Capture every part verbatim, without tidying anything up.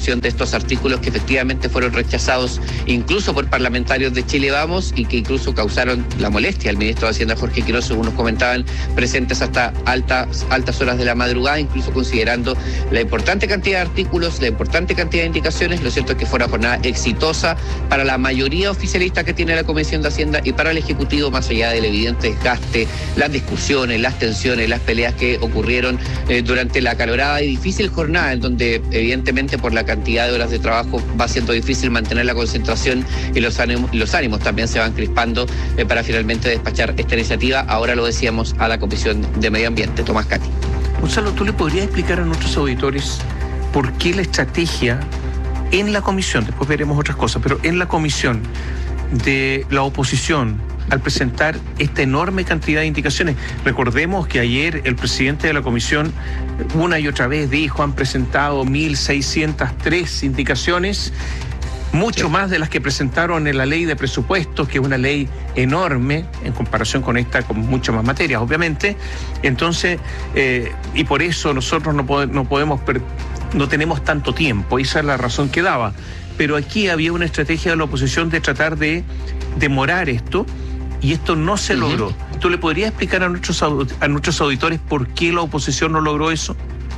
aprobación de estos artículos que efectivamente fueron rechazados incluso por parlamentarios de Chile Vamos y que incluso causaron la molestia al ministro de Hacienda, Jorge Quiroz, según nos comentaban, presentes hasta altas, altas horas de la madrugada, incluso considerando la importante cantidad de artículos, la importante cantidad de indicaciones. Lo cierto es que fue una jornada exitosa para la mayoría oficialista que tiene la Comisión de Hacienda y para el Ejecutivo, más allá del evidente desgaste, las discusiones, las tensiones, las peleas que ocurrieron eh, durante la acalorada y difícil jornada, en donde evidentemente por la cantidad de horas de trabajo va siendo difícil mantener la concentración y los ánimos, los ánimos también se van crispando eh, para finalmente despachar esta iniciativa. Ahora lo decíamos a la Comisión de Medio Ambiente. Tomás Cati. Gonzalo, ¿tú le podrías explicar a nuestros auditores por qué la estrategia en la comisión, después veremos otras cosas, pero en la comisión de la oposición al presentar esta enorme cantidad de indicaciones? Recordemos que ayer el presidente de la comisión una y otra vez dijo, han presentado mil seiscientas tres indicaciones, mucho más de las que presentaron en la ley de presupuestos, que es una ley enorme en comparación con esta, con muchas más materias, obviamente. Entonces, eh, y por eso nosotros no, pod- no podemos, per- no tenemos tanto tiempo, esa es la razón que daba. Pero aquí había una estrategia de la oposición de tratar de demorar esto, y esto no se uh-huh. logró. ¿Tú le podrías explicar a nuestros, a nuestros auditores por qué la oposición no logró eso?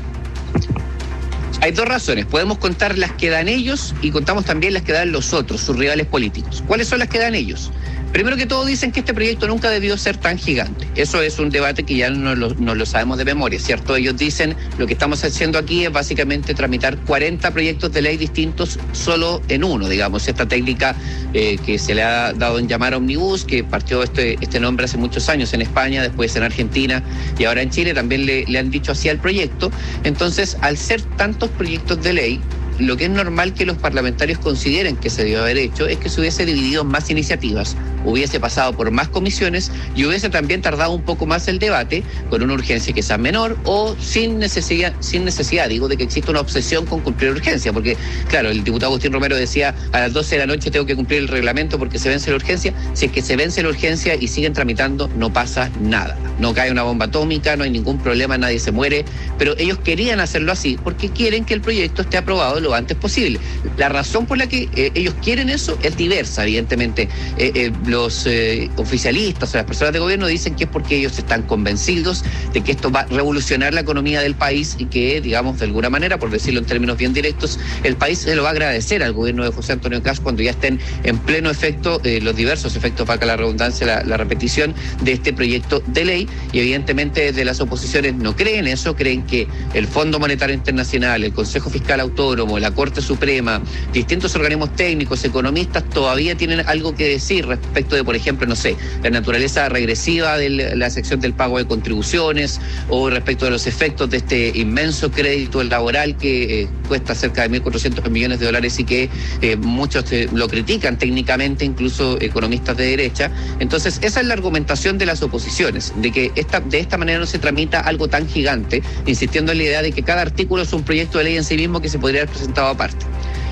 Hay dos razones. Podemos contar las que dan ellos y contamos también las que dan los otros, sus rivales políticos. ¿Cuáles son las que dan ellos? Primero que todo, dicen que este proyecto nunca debió ser tan gigante. Eso es un debate que ya no lo, no lo sabemos de memoria, ¿cierto? Ellos dicen, lo que estamos haciendo aquí es básicamente tramitar cuarenta proyectos de ley distintos solo en uno, digamos. Esta técnica eh, que se le ha dado en llamar Omnibus, que partió este, este nombre hace muchos años en España, después en Argentina y ahora en Chile, también le, le han dicho así al proyecto. Entonces, al ser tantos proyectos de ley, lo que es normal que los parlamentarios consideren que se debió haber hecho es que se hubiese dividido en más iniciativas, hubiese pasado por más comisiones y hubiese también tardado un poco más el debate, con una urgencia que sea menor o sin necesidad, sin necesidad, digo, de que exista una obsesión con cumplir urgencia, porque claro, el diputado Agustín Romero decía, a las doce de la noche tengo que cumplir el reglamento porque se vence la urgencia. Si es que se vence la urgencia y siguen tramitando, no pasa nada, no cae una bomba atómica, no hay ningún problema, nadie se muere, pero ellos querían hacerlo así porque quieren que el proyecto esté aprobado lo antes posible. La razón por la que eh, ellos quieren eso es diversa, evidentemente. Eh, eh, los eh, oficialistas o las personas de gobierno dicen que es porque ellos están convencidos de que esto va a revolucionar la economía del país y que, digamos, de alguna manera, por decirlo en términos bien directos, el país se lo va a agradecer al gobierno de José Antonio Kast cuando ya estén en pleno efecto eh, los diversos efectos, para que la redundancia, la, la repetición de este proyecto de ley. Y evidentemente desde las oposiciones no creen eso, creen que el Fondo Monetario Internacional, el Consejo Fiscal Autónomo, la Corte Suprema, distintos organismos técnicos, economistas, todavía tienen algo que decir respecto de, por ejemplo, no sé, la naturaleza regresiva de la sección del pago de contribuciones o respecto de los efectos de este inmenso crédito laboral que eh, cuesta cerca de mil cuatrocientos millones de dólares y que eh, muchos eh, lo critican técnicamente, incluso economistas de derecha. Entonces, esa es la argumentación de las oposiciones, de que esta, de esta manera no se tramita algo tan gigante, insistiendo en la idea de que cada artículo es un proyecto de ley en sí mismo que se podría haber presentado aparte.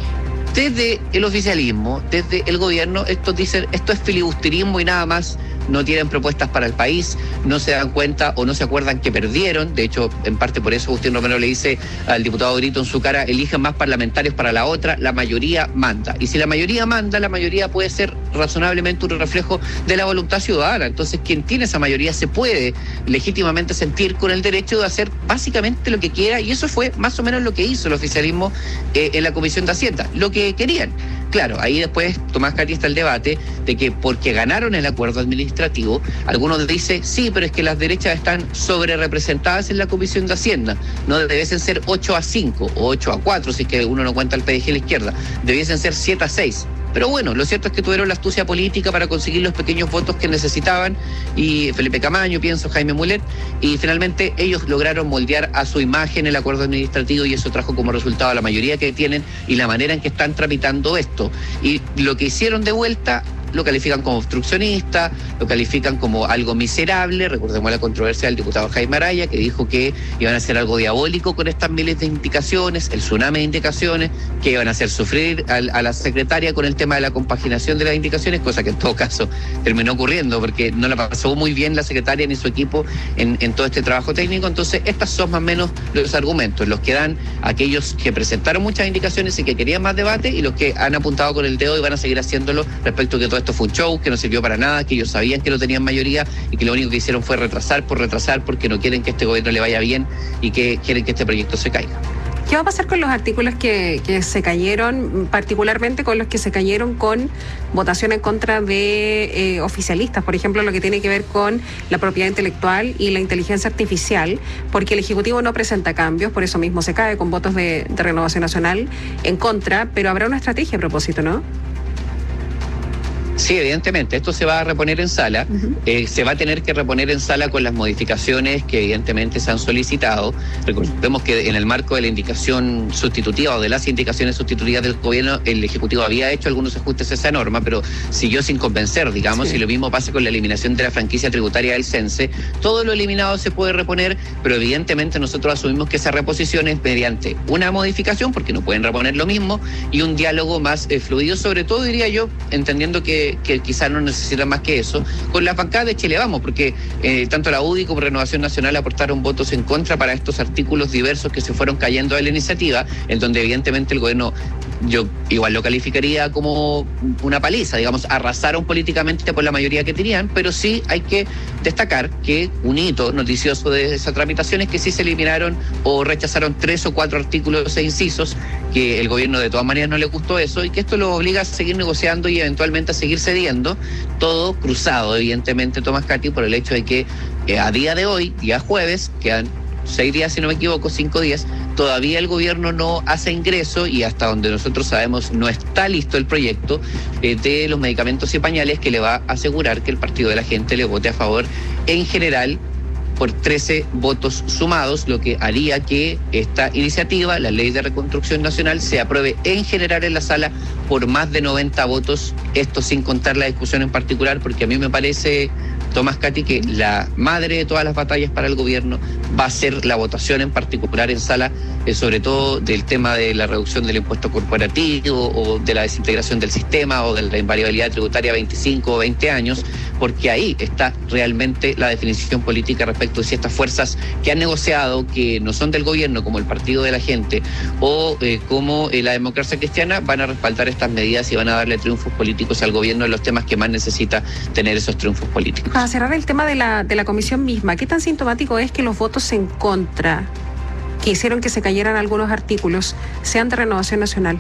Desde el oficialismo, desde el gobierno, estos dicen, esto es filibusterismo y nada más. No tienen propuestas para el país, no se dan cuenta o no se acuerdan que perdieron. De hecho, en parte por eso Agustín Romero le dice al diputado Brito en su cara, elijan más parlamentarios para la otra, la mayoría manda. Y si la mayoría manda, la mayoría puede ser razonablemente un reflejo de la voluntad ciudadana. Entonces, quien tiene esa mayoría se puede legítimamente sentir con el derecho de hacer básicamente lo que quiera, y eso fue más o menos lo que hizo el oficialismo eh, en la Comisión de Hacienda, lo que querían. Claro, ahí después, Tomás Cati, está el debate de que porque ganaron el acuerdo administrativo, algunos dicen, sí, pero es que las derechas están sobre representadas en la Comisión de Hacienda. No debiesen ser ocho a cinco o ocho a cuatro, si es que uno no cuenta el P D G a la izquierda. Debiesen ser siete a seis. Pero bueno, lo cierto es que tuvieron la astucia política para conseguir los pequeños votos que necesitaban, y Felipe Camaño, pienso, Jaime Mulet, y finalmente ellos lograron moldear a su imagen el acuerdo administrativo, y eso trajo como resultado la mayoría que tienen y la manera en que están tramitando esto. Y lo que hicieron de vuelta, lo califican como obstruccionista, lo califican como algo miserable. Recordemos la controversia del diputado Jaime Araya, que dijo que iban a hacer algo diabólico con estas miles de indicaciones, el tsunami de indicaciones, que iban a hacer sufrir a, a la secretaria con el tema de la compaginación de las indicaciones, cosa que en todo caso terminó ocurriendo, porque no la pasó muy bien la secretaria ni su equipo en, en todo este trabajo técnico. Entonces, estos son más o menos los argumentos, los que dan aquellos que presentaron muchas indicaciones y que querían más debate, y los que han apuntado con el dedo y van a seguir haciéndolo respecto a que todo esto fue un show, que no sirvió para nada, que ellos sabían que no tenían mayoría y que lo único que hicieron fue retrasar por retrasar, porque no quieren que este gobierno le vaya bien y que quieren que este proyecto se caiga. ¿Qué va a pasar con los artículos que, que se cayeron, particularmente con los que se cayeron con votación en contra de eh, oficialistas? Por ejemplo, lo que tiene que ver con la propiedad intelectual y la inteligencia artificial, porque el Ejecutivo no presenta cambios, por eso mismo se cae con votos de, de Renovación Nacional en contra, pero habrá una estrategia a propósito, ¿no? Sí, evidentemente, esto se va a reponer en sala, uh-huh. eh, se va a tener que reponer en sala con las modificaciones que evidentemente se han solicitado. Recordemos que en el marco de la indicación sustitutiva o de las indicaciones sustitutivas del gobierno, el Ejecutivo había hecho algunos ajustes a esa norma, pero siguió sin convencer, digamos, sí. Y lo mismo pasa con la eliminación de la franquicia tributaria del CENSE. Todo lo eliminado se puede reponer, pero evidentemente nosotros asumimos que esa reposición es mediante una modificación, porque no pueden reponer lo mismo, y un diálogo más eh, fluido, sobre todo, diría yo, entendiendo que que quizás no necesitan más que eso, con la bancada de Chile Vamos, porque eh, tanto la U D I como Renovación Nacional aportaron votos en contra para estos artículos diversos que se fueron cayendo de la iniciativa, en donde evidentemente el gobierno, yo igual lo calificaría como una paliza, digamos, arrasaron políticamente por la mayoría que tenían, pero sí hay que destacar que un hito noticioso de esa tramitación es que sí se eliminaron o rechazaron tres o cuatro artículos e incisos, que el gobierno de todas maneras no le gustó eso, y que esto lo obliga a seguir negociando y eventualmente a seguir cediendo, todo cruzado, evidentemente, Tomás Cati, por el hecho de que eh, a día de hoy, día jueves, quedan seis días, si no me equivoco, cinco días, todavía el gobierno no hace ingreso, y hasta donde nosotros sabemos no está listo el proyecto eh, de los medicamentos y pañales, que le va a asegurar que el Partido de la Gente le vote a favor en general por trece votos sumados, lo que haría que esta iniciativa, la Ley de Reconstrucción Nacional, se apruebe en general en la sala por más de noventa votos, esto sin contar la discusión en particular, porque a mí me parece, Tomás Cati, que la madre de todas las batallas para el gobierno va a ser la votación en particular en sala, eh, sobre todo del tema de la reducción del impuesto corporativo o de la desintegración del sistema o de la invariabilidad tributaria a veinticinco o veinte años, porque ahí está realmente la definición política respecto de si estas fuerzas que han negociado, que no son del gobierno, como el Partido de la Gente o eh, como eh, la Democracia Cristiana, van a respaldar estas medidas y van a darle triunfos políticos al gobierno en los temas que más necesita tener esos triunfos políticos. Para cerrar el tema de la, de la comisión misma, ¿qué tan sintomático es que los votos en contra que hicieron que se cayeran algunos artículos sean de Renovación Nacional?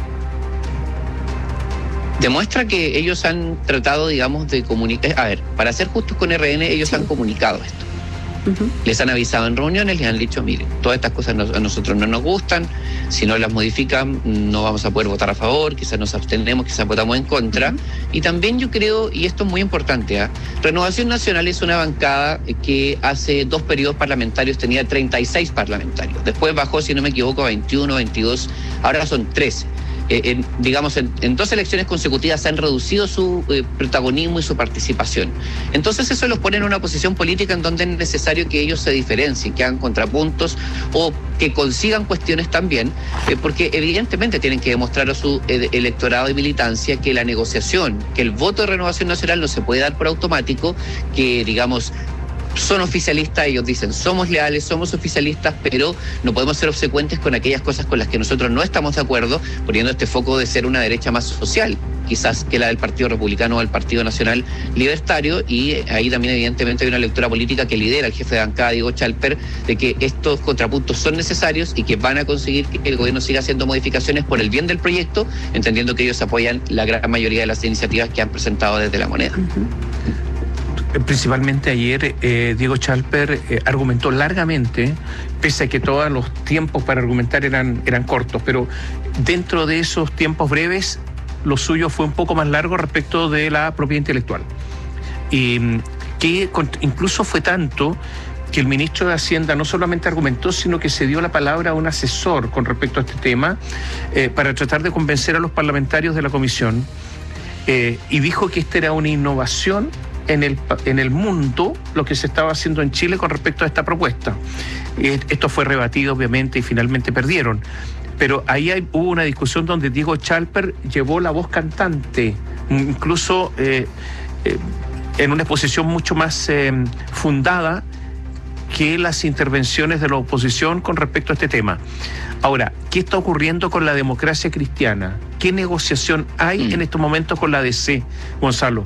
Demuestra que ellos han tratado, digamos, de comunicar. A ver, para ser justos con R N, ellos sí han comunicado esto. Uh-huh. Les han avisado en reuniones, les han dicho, miren, todas estas cosas no, a nosotros no nos gustan, si no las modifican no vamos a poder votar a favor, quizás nos abstenemos, quizás votamos en contra. Uh-huh. Y también yo creo, y esto es muy importante, ¿eh? Renovación Nacional es una bancada que hace dos periodos parlamentarios tenía treinta y seis parlamentarios, después bajó, si no me equivoco, a veintiuno, veintidós, ahora son trece. Eh, en, digamos, en, en dos elecciones consecutivas se han reducido su eh, protagonismo y su participación. Entonces eso los pone en una posición política en donde es necesario que ellos se diferencien, que hagan contrapuntos o que consigan cuestiones también, eh, porque evidentemente tienen que demostrar a su eh, electorado y militancia que la negociación, que el voto de Renovación Nacional no se puede dar por automático, que, digamos, son oficialistas, ellos dicen somos leales, somos oficialistas, pero no podemos ser obsecuentes con aquellas cosas con las que nosotros no estamos de acuerdo, poniendo este foco de ser una derecha más social, quizás que la del Partido Republicano o del Partido Nacional Libertario, y ahí también evidentemente hay una lectura política que lidera el jefe de bancada, Diego Chalper, de que estos contrapuntos son necesarios y que van a conseguir que el gobierno siga haciendo modificaciones por el bien del proyecto, entendiendo que ellos apoyan la gran mayoría de las iniciativas que han presentado desde La Moneda. Uh-huh. Principalmente ayer, eh, Diego Chalper eh, argumentó largamente, pese a que todos los tiempos para argumentar eran, eran cortos, pero dentro de esos tiempos breves, lo suyo fue un poco más largo respecto de la propiedad intelectual. Y que incluso fue tanto que el ministro de Hacienda no solamente argumentó, sino que se dio la palabra a un asesor con respecto a este tema, eh, para tratar de convencer a los parlamentarios de la comisión. eh, y dijo que esta era una innovación en el, en el mundo, lo que se estaba haciendo en Chile con respecto a esta propuesta. Eh, esto fue rebatido, obviamente, y finalmente perdieron. Pero ahí hay, hubo una discusión donde Diego Chalper llevó la voz cantante, incluso eh, eh, en una exposición mucho más eh, fundada que las intervenciones de la oposición con respecto a este tema. Ahora, ¿qué está ocurriendo con la democracia cristiana? ¿Qué negociación hay mm. en estos momentos con la D C, Gonzalo?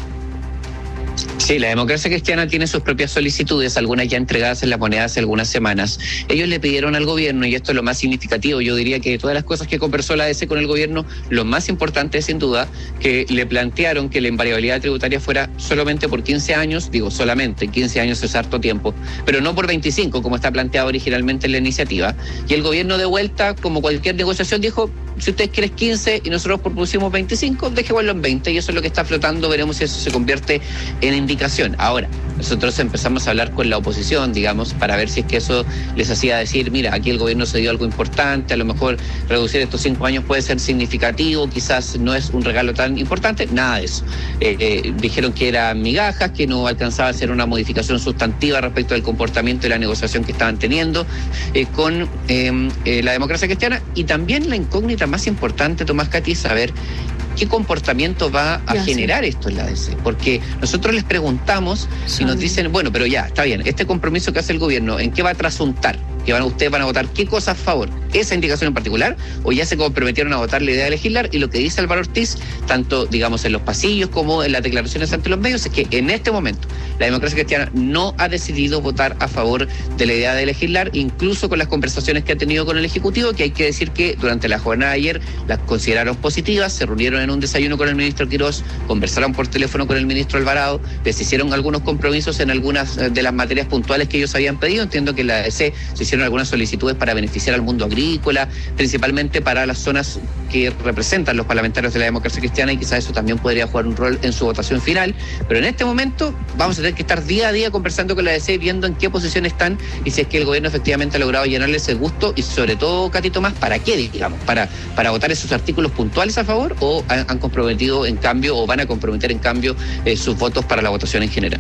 Sí, la democracia cristiana tiene sus propias solicitudes, algunas ya entregadas en la moneda hace algunas semanas. Ellos le pidieron al gobierno, y esto es lo más significativo, yo diría que de todas las cosas que conversó la A D C con el gobierno, lo más importante es sin duda que le plantearon que la invariabilidad tributaria fuera solamente por quince años, digo solamente, quince años es harto tiempo, pero no por veinticinco como está planteado originalmente en la iniciativa. Y el gobierno de vuelta, como cualquier negociación, dijo, si ustedes quieren quince y nosotros propusimos veinticinco, dejémoslo en veinte, y eso es lo que está flotando, veremos si eso se convierte en indicación. Ahora, nosotros empezamos a hablar con la oposición, digamos, para ver si es que eso les hacía decir, mira, aquí el gobierno se dio algo importante, a lo mejor reducir estos cinco años puede ser significativo, quizás no es un regalo tan importante, nada de eso. Eh, eh, dijeron que eran migajas, que no alcanzaba a ser una modificación sustantiva respecto del comportamiento y la negociación que estaban teniendo eh, con eh, eh, la democracia cristiana, y también la incógnita más importante, Tomás, Katy, saber qué comportamiento va a ya, generar sí. esto en la D C, porque nosotros les preguntamos sí. y nos dicen, bueno, pero ya, está bien, este compromiso que hace el gobierno, ¿en qué va a trasuntar? Que van, ustedes van a votar qué cosa a favor, esa indicación en particular, o ya se comprometieron a votar la idea de legislar. Y lo que dice Álvaro Ortiz, tanto digamos en los pasillos como en las declaraciones ante los medios, es que en este momento la democracia cristiana no ha decidido votar a favor de la idea de legislar, incluso con las conversaciones que ha tenido con el Ejecutivo, que hay que decir que durante la jornada de ayer las consideraron positivas, se reunieron en un desayuno con el ministro Quirós, conversaron por teléfono con el ministro Alvarado, les hicieron algunos compromisos en algunas de las materias puntuales que ellos habían pedido. Entiendo que la A D C se hicieron algunas solicitudes para beneficiar al mundo agrícola, principalmente para las zonas que representan los parlamentarios de la democracia cristiana, y quizás eso también podría jugar un rol en su votación final. Pero en este momento vamos a tener que estar día a día conversando con la A D C, viendo en qué posición están y si es que el gobierno efectivamente ha logrado llenarles el gusto, y sobre todo, Katy, Tomás, ¿para qué, digamos? ¿Para, para votar esos artículos puntuales a favor, o han, han comprometido en cambio, o van a comprometer en cambio eh, sus votos para la votación en general?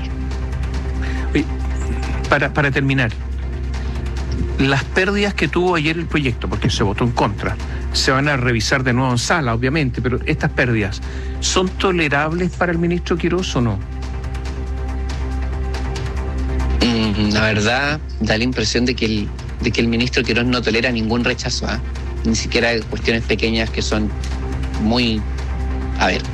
Para, para terminar, las pérdidas que tuvo ayer el proyecto, porque se votó en contra, se van a revisar de nuevo en sala, obviamente, pero estas pérdidas, ¿son tolerables para el ministro Quirós o no? Mm, la verdad, da la impresión de que el, de que el ministro Quirós no tolera ningún rechazo, ¿eh? Ni siquiera cuestiones pequeñas que son muy... A ver...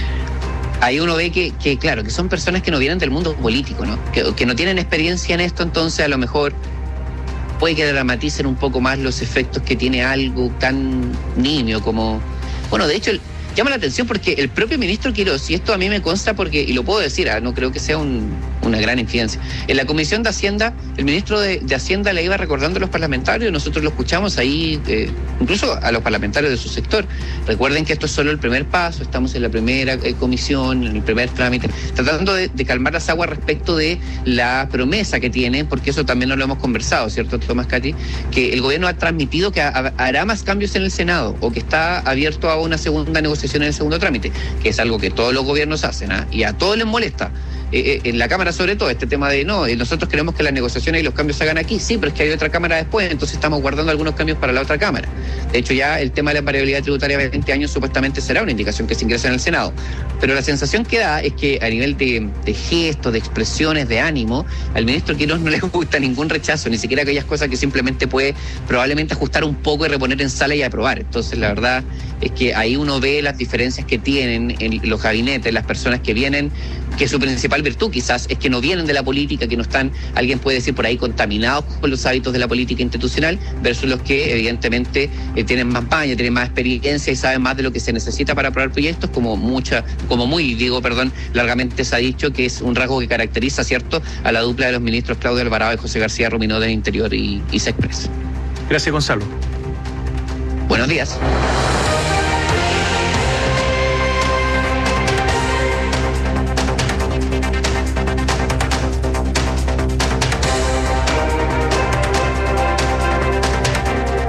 Ahí uno ve que, que, claro, que son personas que no vienen del mundo político, ¿no? Que, que no tienen experiencia en esto, entonces a lo mejor puede que dramaticen un poco más los efectos que tiene algo tan nimio como... Bueno, de hecho, el, llama la atención porque el propio ministro Quirós, y esto a mí me consta porque, y lo puedo decir, ¿eh? No creo que sea un, una gran infidencia, en la Comisión de Hacienda, el ministro de, de Hacienda le iba recordando a los parlamentarios, nosotros lo escuchamos ahí, eh, incluso a los parlamentarios de su sector. Recuerden que esto es solo el primer paso, estamos en la primera eh, comisión, en el primer trámite, tratando de, de calmar las aguas respecto de la promesa que tiene, porque eso también no lo hemos conversado, ¿cierto, Tomás, Katy? Que el gobierno ha transmitido que ha, hará más cambios en el Senado, o que está abierto a una segunda negociación en el segundo trámite, que es algo que todos los gobiernos hacen, ¿eh? Y a todos les molesta. Eh, en la Cámara sobre todo, este tema de no, nosotros queremos que las negociaciones y los cambios se hagan aquí, sí, pero es que hay otra Cámara después, entonces estamos guardando algunos cambios para la otra Cámara. De hecho, ya el tema de la variabilidad tributaria de veinte años supuestamente será una indicación que se ingresa en el Senado, pero la sensación que da es que a nivel de, de gestos, de expresiones, de ánimo, al ministro Quirós no le gusta ningún rechazo, ni siquiera aquellas cosas que simplemente puede probablemente ajustar un poco y reponer en sala y aprobar. Entonces, la verdad es que ahí uno ve las diferencias que tienen en los gabinetes, las personas que vienen, que su principal virtud quizás es que no vienen de la política, que no están, alguien puede decir por ahí, contaminados con los hábitos de la política institucional, versus los que evidentemente eh, tienen más maña, tienen más experiencia y saben más de lo que se necesita para aprobar proyectos, como mucha, como muy, digo, perdón, largamente se ha dicho que es un rasgo que caracteriza, ¿cierto?, a la dupla de los ministros Claudio Alvarado y José García Ruminó del Interior y, y Sexpress. Gracias, Gonzalo. Buenos días. Bueno, y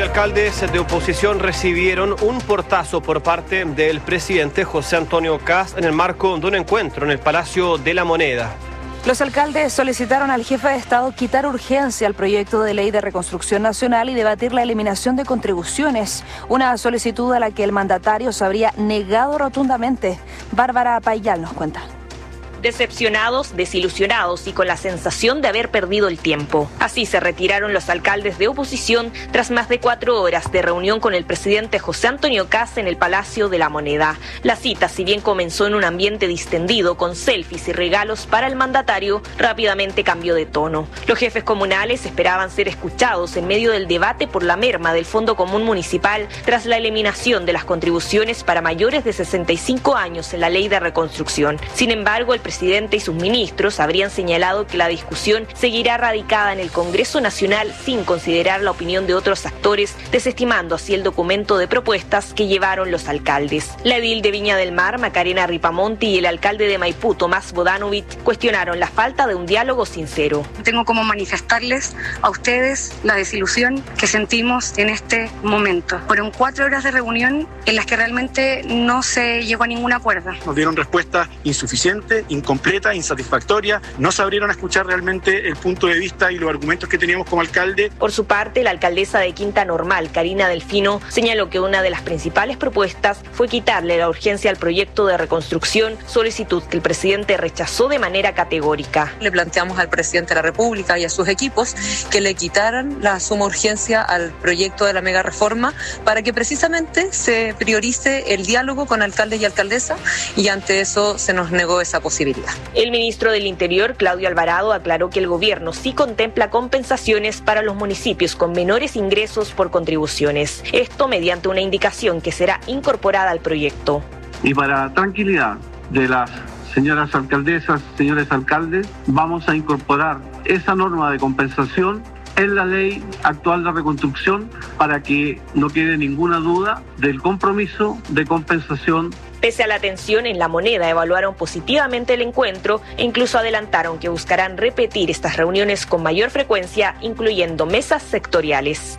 alcaldes de oposición recibieron un portazo por parte del presidente José Antonio Kast en el marco de un encuentro en el Palacio de la Moneda. Los alcaldes solicitaron al jefe de Estado quitar urgencia al proyecto de ley de reconstrucción nacional y debatir la eliminación de contribuciones, una solicitud a la que el mandatario se habría negado rotundamente. Bárbara Payal nos cuenta. Decepcionados, desilusionados y con la sensación de haber perdido el tiempo. Así se retiraron los alcaldes de oposición tras más de cuatro horas de reunión con el presidente José Antonio Kast en el Palacio de la Moneda. La cita, si bien comenzó en un ambiente distendido con selfies y regalos para el mandatario, rápidamente cambió de tono. Los jefes comunales esperaban ser escuchados en medio del debate por la merma del Fondo Común Municipal tras la eliminación de las contribuciones para mayores de sesenta y cinco años en la Ley de Reconstrucción. Sin embargo, el presidente y sus ministros habrían señalado que la discusión seguirá radicada en el Congreso Nacional sin considerar la opinión de otros actores, desestimando así el documento de propuestas que llevaron los alcaldes. La edil de Viña del Mar, Macarena Ripamonti, y el alcalde de Maipú, Tomás Bodanovich, cuestionaron la falta de un diálogo sincero. Tengo como manifestarles a ustedes la desilusión que sentimos en este momento. Fueron cuatro horas de reunión en las que realmente no se llegó a ningún acuerdo. Nos dieron respuesta insuficiente, incompleta, insatisfactoria. No se abrieron a escuchar realmente el punto de vista y los argumentos que teníamos como alcalde. Por su parte, la alcaldesa de Quinta Normal, Karina Delfino, señaló que una de las principales propuestas fue quitarle la urgencia al proyecto de reconstrucción, solicitud que el presidente rechazó de manera categórica. Le planteamos al presidente de la República y a sus equipos que le quitaran la suma urgencia al proyecto de la mega reforma para que precisamente se priorice el diálogo con alcaldes y alcaldesas, y ante eso se nos negó esa posibilidad. El ministro del Interior, Claudio Alvarado, aclaró que el gobierno sí contempla compensaciones para los municipios con menores ingresos por contribuciones. Esto mediante una indicación que será incorporada al proyecto. Y para tranquilidad de las señoras alcaldesas, señores alcaldes, vamos a incorporar esa norma de compensación en la ley actual de reconstrucción para que no quede ninguna duda del compromiso de compensación. Pese a la tensión en La Moneda, evaluaron positivamente el encuentro e incluso adelantaron que buscarán repetir estas reuniones con mayor frecuencia, incluyendo mesas sectoriales.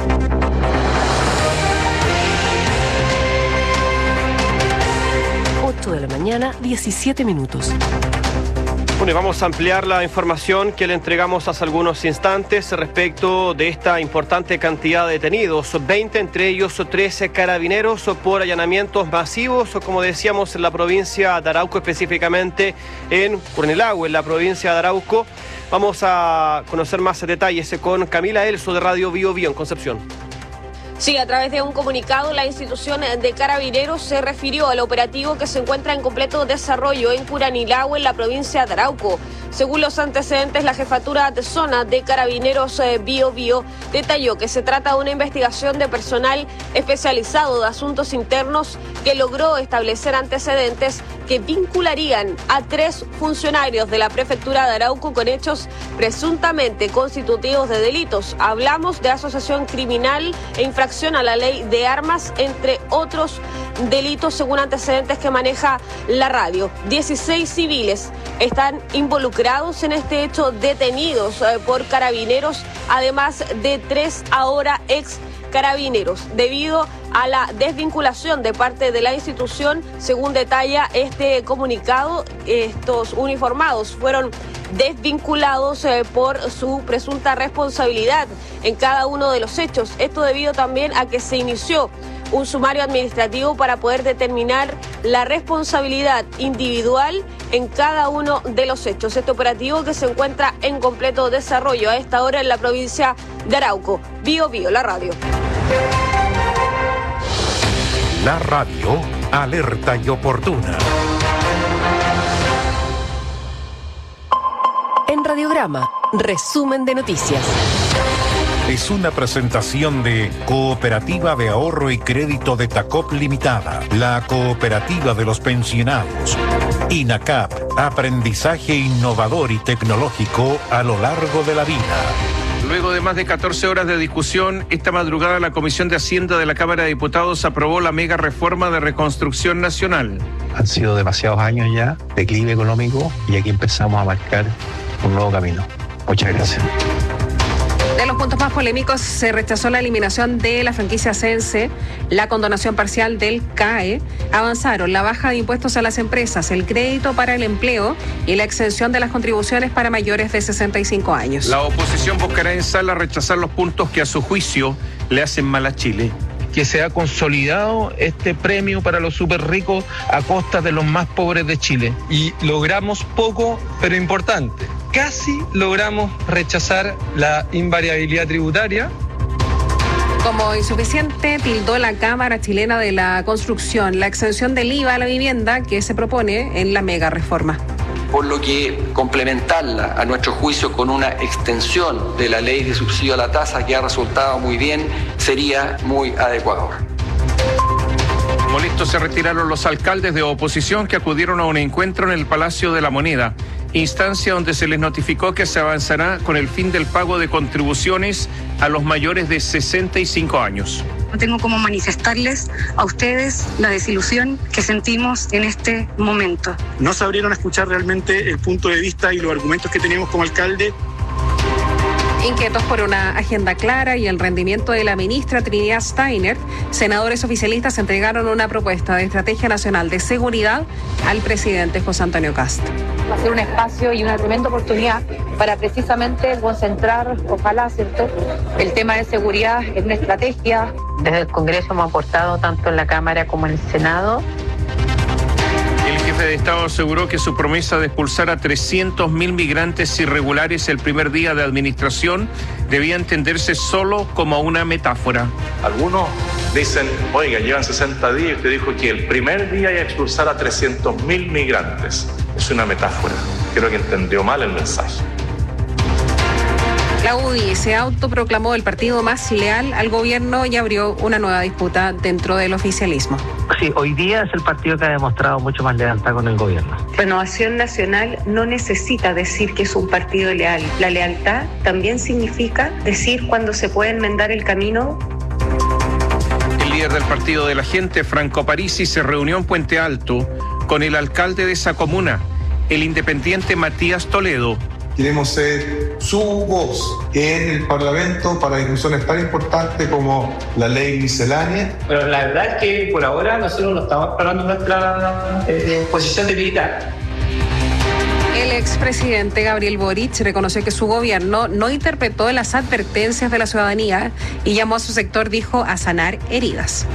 ocho de la mañana, diecisiete minutos. Bueno, y vamos a ampliar la información que le entregamos hace algunos instantes respecto de esta importante cantidad de detenidos. veinte, entre ellos trece carabineros por allanamientos masivos, como decíamos, en la provincia de Arauco, específicamente en Curanilahue, en la provincia de Arauco. Vamos a conocer más detalles con Camila Elso de Radio Bio Bio en Concepción. Sí, a través de un comunicado, la institución de Carabineros se refirió al operativo que se encuentra en completo desarrollo en Curanilahue, en la provincia de Arauco. Según los antecedentes, la jefatura de zona de Carabineros eh, Bio Bio detalló que se trata de una investigación de personal especializado de asuntos internos que logró establecer antecedentes que vincularían a tres funcionarios de la prefectura de Arauco con hechos presuntamente constitutivos de delitos. Hablamos de asociación criminal e infracción a la ley de armas, entre otros delitos, según antecedentes que maneja la radio. dieciséis civiles están involucrados en este hecho, detenidos eh, por carabineros, además de tres ahora ex carabineros, debido a la desvinculación de parte de la institución. Según detalla este comunicado, estos uniformados fueron desvinculados eh, por su presunta responsabilidad en cada uno de los hechos. Esto debido también a que se inició un sumario administrativo para poder determinar la responsabilidad individual en cada uno de los hechos. Este operativo que se encuentra en completo desarrollo a esta hora en la provincia de Arauco. Bio Bio, la radio. La radio, alerta y oportuna. En Radiograma, resumen de noticias. Es una presentación de Cooperativa de Ahorro y Crédito de Tacop Limitada, la cooperativa de los pensionados. INACAP, aprendizaje innovador y tecnológico a lo largo de la vida. Luego de más de catorce horas de discusión, esta madrugada la Comisión de Hacienda de la Cámara de Diputados aprobó la mega reforma de reconstrucción nacional. Han sido demasiados años ya, declive económico, y aquí empezamos a marcar un nuevo camino. Muchas gracias. De los puntos más polémicos, se rechazó la eliminación de la franquicia Sense, la condonación parcial del C A E, avanzaron la baja de impuestos a las empresas, el crédito para el empleo y la exención de las contribuciones para mayores de sesenta y cinco años. La oposición buscará en sala rechazar los puntos que a su juicio le hacen mal a Chile. Que se ha consolidado este premio para los súper ricos a costa de los más pobres de Chile. Y logramos poco, pero importante. Casi logramos rechazar la invariabilidad tributaria. Como insuficiente, tildó la Cámara Chilena de la Construcción la exención del I V A a la vivienda que se propone en la mega reforma. Por lo que complementarla, a nuestro juicio, con una extensión de la ley de subsidio a la tasa que ha resultado muy bien, sería muy adecuado. Molestos se retiraron los alcaldes de oposición que acudieron a un encuentro en el Palacio de la Moneda, instancia donde se les notificó que se avanzará con el fin del pago de contribuciones a los mayores de sesenta y cinco años. No tengo cómo manifestarles a ustedes la desilusión que sentimos en este momento. No se abrieron a escuchar realmente el punto de vista y los argumentos que teníamos como alcalde. Inquietos por una agenda clara y el rendimiento de la ministra Trinidad Steiner, senadores oficialistas entregaron una propuesta de estrategia nacional de seguridad al presidente José Antonio Kast. Va a ser un espacio y una tremenda oportunidad para precisamente concentrar, ojalá, ¿cierto?, el tema de seguridad en una estrategia. Desde el Congreso hemos aportado tanto en la Cámara como en el Senado. El jefe de Estado aseguró que su promesa de expulsar a trescientos mil migrantes irregulares el primer día de administración debía entenderse solo como una metáfora. Algunos dicen, oiga, llevan sesenta días y usted dijo que el primer día iba a expulsar a trescientos mil migrantes. Es una metáfora. Creo que entendió mal el mensaje. La U D I se autoproclamó el partido más leal al gobierno y abrió una nueva disputa dentro del oficialismo. Sí, hoy día es el partido que ha demostrado mucho más lealtad con el gobierno. Renovación Nacional no necesita decir que es un partido leal. La lealtad también significa decir cuando se puede enmendar el camino. El líder del Partido de la Gente, Franco Parisi, se reunió en Puente Alto con el alcalde de esa comuna, el independiente Matías Toledo. Queremos ser su voz en el Parlamento para discusiones tan importantes como la ley miscelánea. Pero la verdad es que por ahora nosotros no estamos parando nuestra eh, posición de militar. El expresidente Gabriel Boric reconoció que su gobierno no interpretó las advertencias de la ciudadanía y llamó a su sector, dijo, a sanar heridas.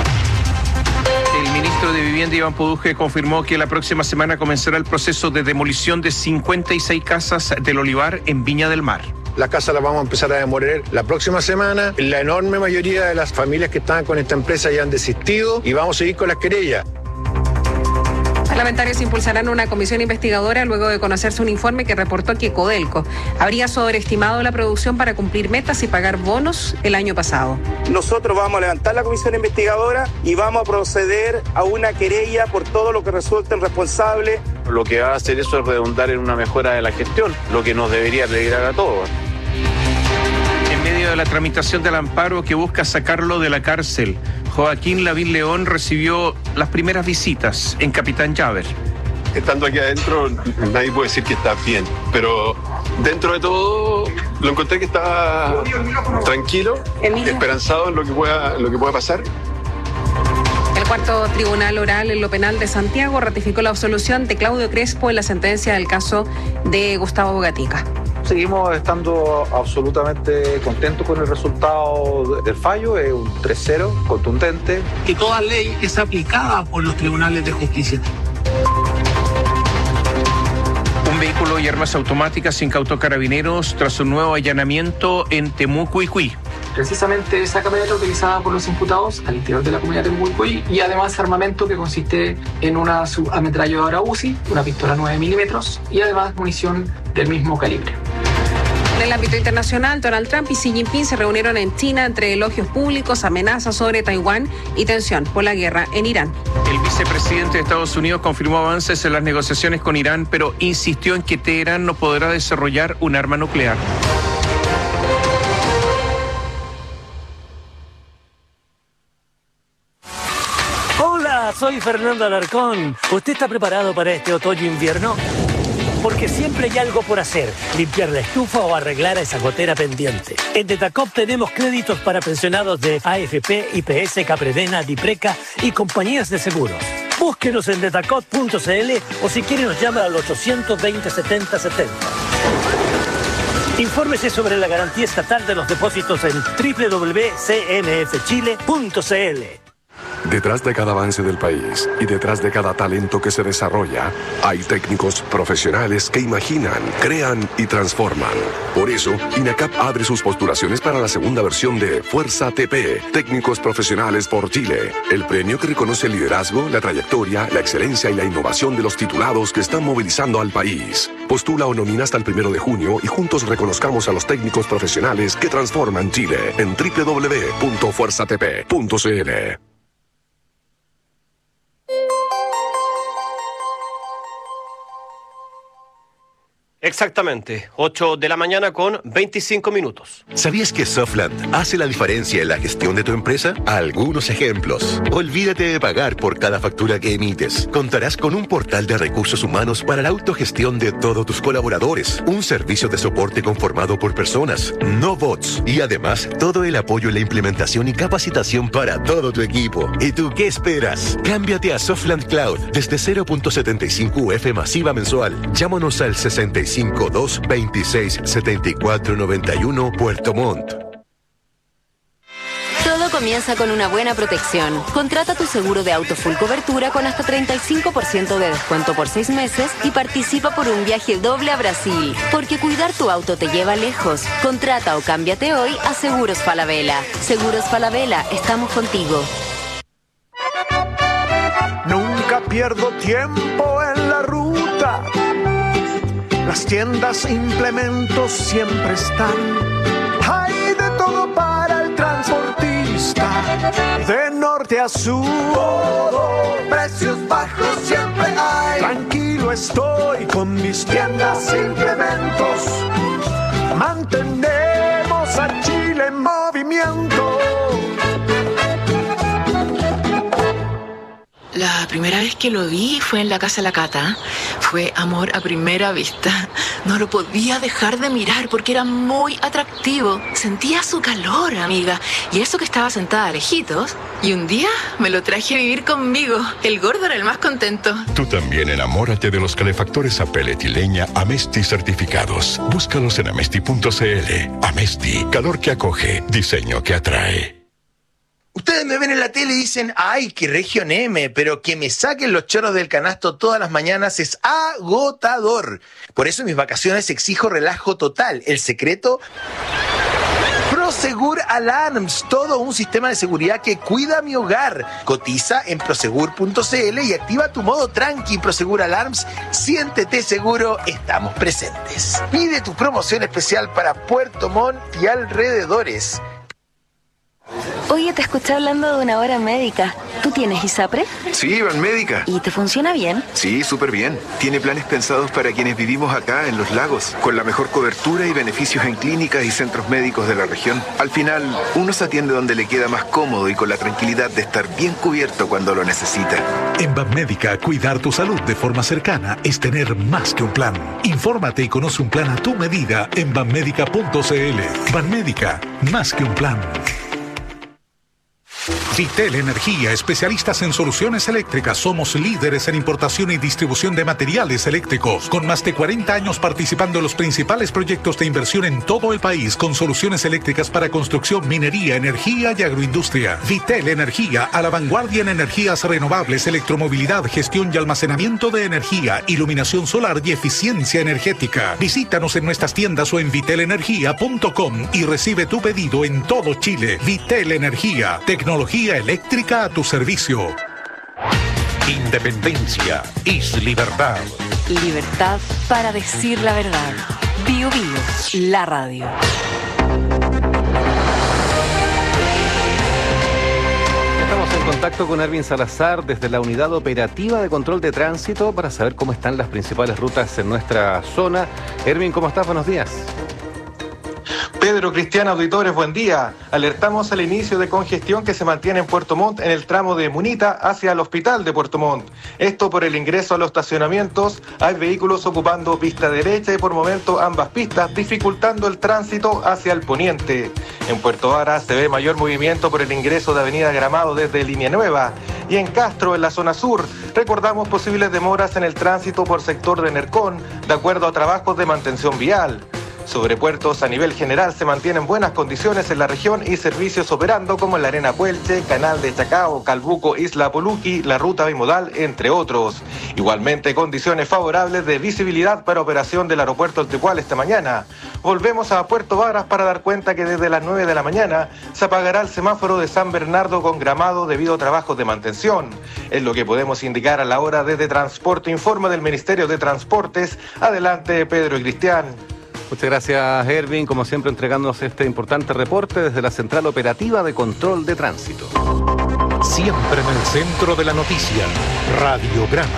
El ministro de Vivienda, Iván Poduje, confirmó que la próxima semana comenzará el proceso de demolición de cincuenta y seis casas del Olivar en Viña del Mar. Las casas las vamos a empezar a demoler la próxima semana. La enorme mayoría de las familias que estaban con esta empresa ya han desistido y vamos a seguir con las querellas. Parlamentarios impulsarán una comisión investigadora luego de conocerse un informe que reportó que Codelco habría sobreestimado la producción para cumplir metas y pagar bonos el año pasado. Nosotros vamos a levantar la comisión investigadora y vamos a proceder a una querella por todo lo que resulten responsables. Lo que va a hacer eso es redundar en una mejora de la gestión, lo que nos debería alegrar a todos. En medio de la tramitación del amparo que busca sacarlo de la cárcel, Joaquín Lavín León recibió las primeras visitas en Capitán Llaver. Estando aquí adentro, nadie puede decir que está bien, pero dentro de todo lo encontré que estaba tranquilo, esperanzado en lo que pueda, lo que pueda pasar. El cuarto tribunal oral en lo penal de Santiago ratificó la absolución de Claudio Crespo en la sentencia del caso de Gustavo Gatica. Seguimos estando absolutamente contentos con el resultado del fallo, es un tres cero contundente. Que toda ley es aplicada por los tribunales de justicia. Un vehículo y armas automáticas incautó Carabineros tras un nuevo allanamiento en Temucuicui. Precisamente esa camioneta utilizada por los imputados al interior de la comunidad de Temucuicui y además armamento que consiste en una subametralladora U C I, una pistola nueve milímetros y además munición del mismo calibre. En el ámbito internacional, Donald Trump y Xi Jinping se reunieron en China entre elogios públicos, amenazas sobre Taiwán y tensión por la guerra en Irán. El vicepresidente de Estados Unidos confirmó avances en las negociaciones con Irán, pero insistió en que Teherán no podrá desarrollar un arma nuclear. Hola, soy Fernando Alarcón. ¿Usted está preparado para este otoño-invierno? Porque siempre hay algo por hacer, limpiar la estufa o arreglar esa gotera pendiente. En Detacop tenemos créditos para pensionados de A F P, I P S, Capredena, Dipreca y compañías de seguros. Búsquenos en detacop punto c l o si quiere nos llama al ochocientos veinte, setenta setenta. Infórmese sobre la garantía estatal de los depósitos en doble u doble u doble u punto c m f chile punto c l. Detrás de cada avance del país y detrás de cada talento que se desarrolla, hay técnicos profesionales que imaginan, crean y transforman. Por eso, INACAP abre sus postulaciones para la segunda versión de Fuerza T P, Técnicos Profesionales por Chile, el premio que reconoce el liderazgo, la trayectoria, la excelencia y la innovación de los titulados que están movilizando al país. Postula o nomina hasta el primero de junio y juntos reconozcamos a los técnicos profesionales que transforman Chile en doble u doble u doble u punto fuerza t p punto c l. Exactamente, ocho de la mañana con veinticinco minutos. ¿Sabías que Softland hace la diferencia en la gestión de tu empresa? Algunos ejemplos. Olvídate de pagar por cada factura que emites. Contarás con un portal de recursos humanos para la autogestión de todos tus colaboradores. Un servicio de soporte conformado por personas, no bots. Y además, todo el apoyo en la implementación y capacitación para todo tu equipo. ¿Y tú qué esperas? Cámbiate a Softland Cloud desde cero punto setenta y cinco U F masiva mensual. Llámanos al sesenta y cinco, dos, veintiséis, setenta y cuatro, noventa y uno Puerto Montt. Todo comienza con una buena protección. Contrata tu seguro de auto full cobertura con hasta treinta y cinco por ciento de descuento por seis meses y participa por un viaje doble a Brasil. Porque cuidar tu auto te lleva lejos. Contrata o cámbiate hoy a Seguros Falabella. Seguros Falabella, estamos contigo. Nunca pierdo tiempo en la ruta. Las tiendas e implementos siempre están. Hay de todo para el transportista. De norte a sur, todo, precios bajos siempre hay. Tranquilo estoy con mis tiendas e implementos. Mantenemos a Chile en movimiento. La primera vez que lo vi fue en la casa de la Cata. Fue amor a primera vista. No lo podía dejar de mirar porque era muy atractivo. Sentía su calor, amiga. Y eso que estaba sentada lejitos. Y un día me lo traje a vivir conmigo. El gordo era el más contento. Tú también enamórate de los calefactores a pellet y leña Amesti certificados. Búscalos en amesti punto c l. Amesti, calor que acoge, diseño que atrae. Ustedes me ven en la tele y dicen, ay, qué región M, pero que me saquen los choros del canasto todas las mañanas es agotador. Por eso en mis vacaciones exijo relajo total. El secreto, Prosegur Alarms, todo un sistema de seguridad que cuida mi hogar. Cotiza en prosegur punto c l y activa tu modo tranqui. Prosegur Alarms, siéntete seguro, estamos presentes. Pide tu promoción especial para Puerto Montt y alrededores. Oye, te escuché hablando de una hora médica. ¿Tú tienes ISAPRE? Sí, Banmédica. ¿Y te funciona bien? Sí, súper bien. Tiene planes pensados para quienes vivimos acá en los lagos, con la mejor cobertura y beneficios en clínicas y centros médicos de la región. Al final, uno se atiende donde le queda más cómodo y con la tranquilidad de estar bien cubierto cuando lo necesita. En Banmédica, cuidar tu salud de forma cercana es tener más que un plan. Infórmate y conoce un plan a tu medida en banmédica punto c l. Banmédica, más que un plan. Vitel Energía, especialistas en soluciones eléctricas. Somos líderes en importación y distribución de materiales eléctricos. Con más de cuarenta años participando en los principales proyectos de inversión en todo el país con soluciones eléctricas para construcción, minería, energía y agroindustria. Vitel Energía, a la vanguardia en energías renovables, electromovilidad, gestión y almacenamiento de energía, iluminación solar y eficiencia energética. Visítanos en nuestras tiendas o en vitel energía punto com y recibe tu pedido en todo Chile. Vitel Energía, tecnología eléctrica a tu servicio. Independencia es libertad. Libertad para decir la verdad. Bio Bio, la radio. Estamos en contacto con Erwin Salazar desde la Unidad Operativa de Control de Tránsito para saber cómo están las principales rutas en nuestra zona. Erwin, ¿cómo estás? Buenos días. Pedro Cristian, auditores, buen día. Alertamos al inicio de congestión que se mantiene en Puerto Montt en el tramo de Munita hacia el hospital de Puerto Montt. Esto por el ingreso a los estacionamientos. Hay vehículos ocupando pista derecha y por momento ambas pistas, dificultando el tránsito hacia el poniente. En Puerto Varas se ve mayor movimiento por el ingreso de Avenida Gramado desde Línea Nueva. Y en Castro, en la zona sur, recordamos posibles demoras en el tránsito por sector de Nercón, de acuerdo a trabajos de mantención vial. Sobre puertos a nivel general se mantienen buenas condiciones en la región y servicios operando como la Arena Puelche, Canal de Chacao, Calbuco, Isla Poluqui, la ruta bimodal, entre otros. Igualmente condiciones favorables de visibilidad para operación del aeropuerto El Tepual esta mañana. Volvemos a Puerto Varas para dar cuenta que desde las nueve de la mañana se apagará el semáforo de San Bernardo con Gramado debido a trabajos de mantención. Es lo que podemos indicar a la hora desde Transporte Informa del Ministerio de Transportes. Adelante, Pedro y Cristian. Muchas gracias, Erwin, como siempre entregándonos este importante reporte desde la Central Operativa de Control de Tránsito. Siempre en el centro de la noticia, Radiograma.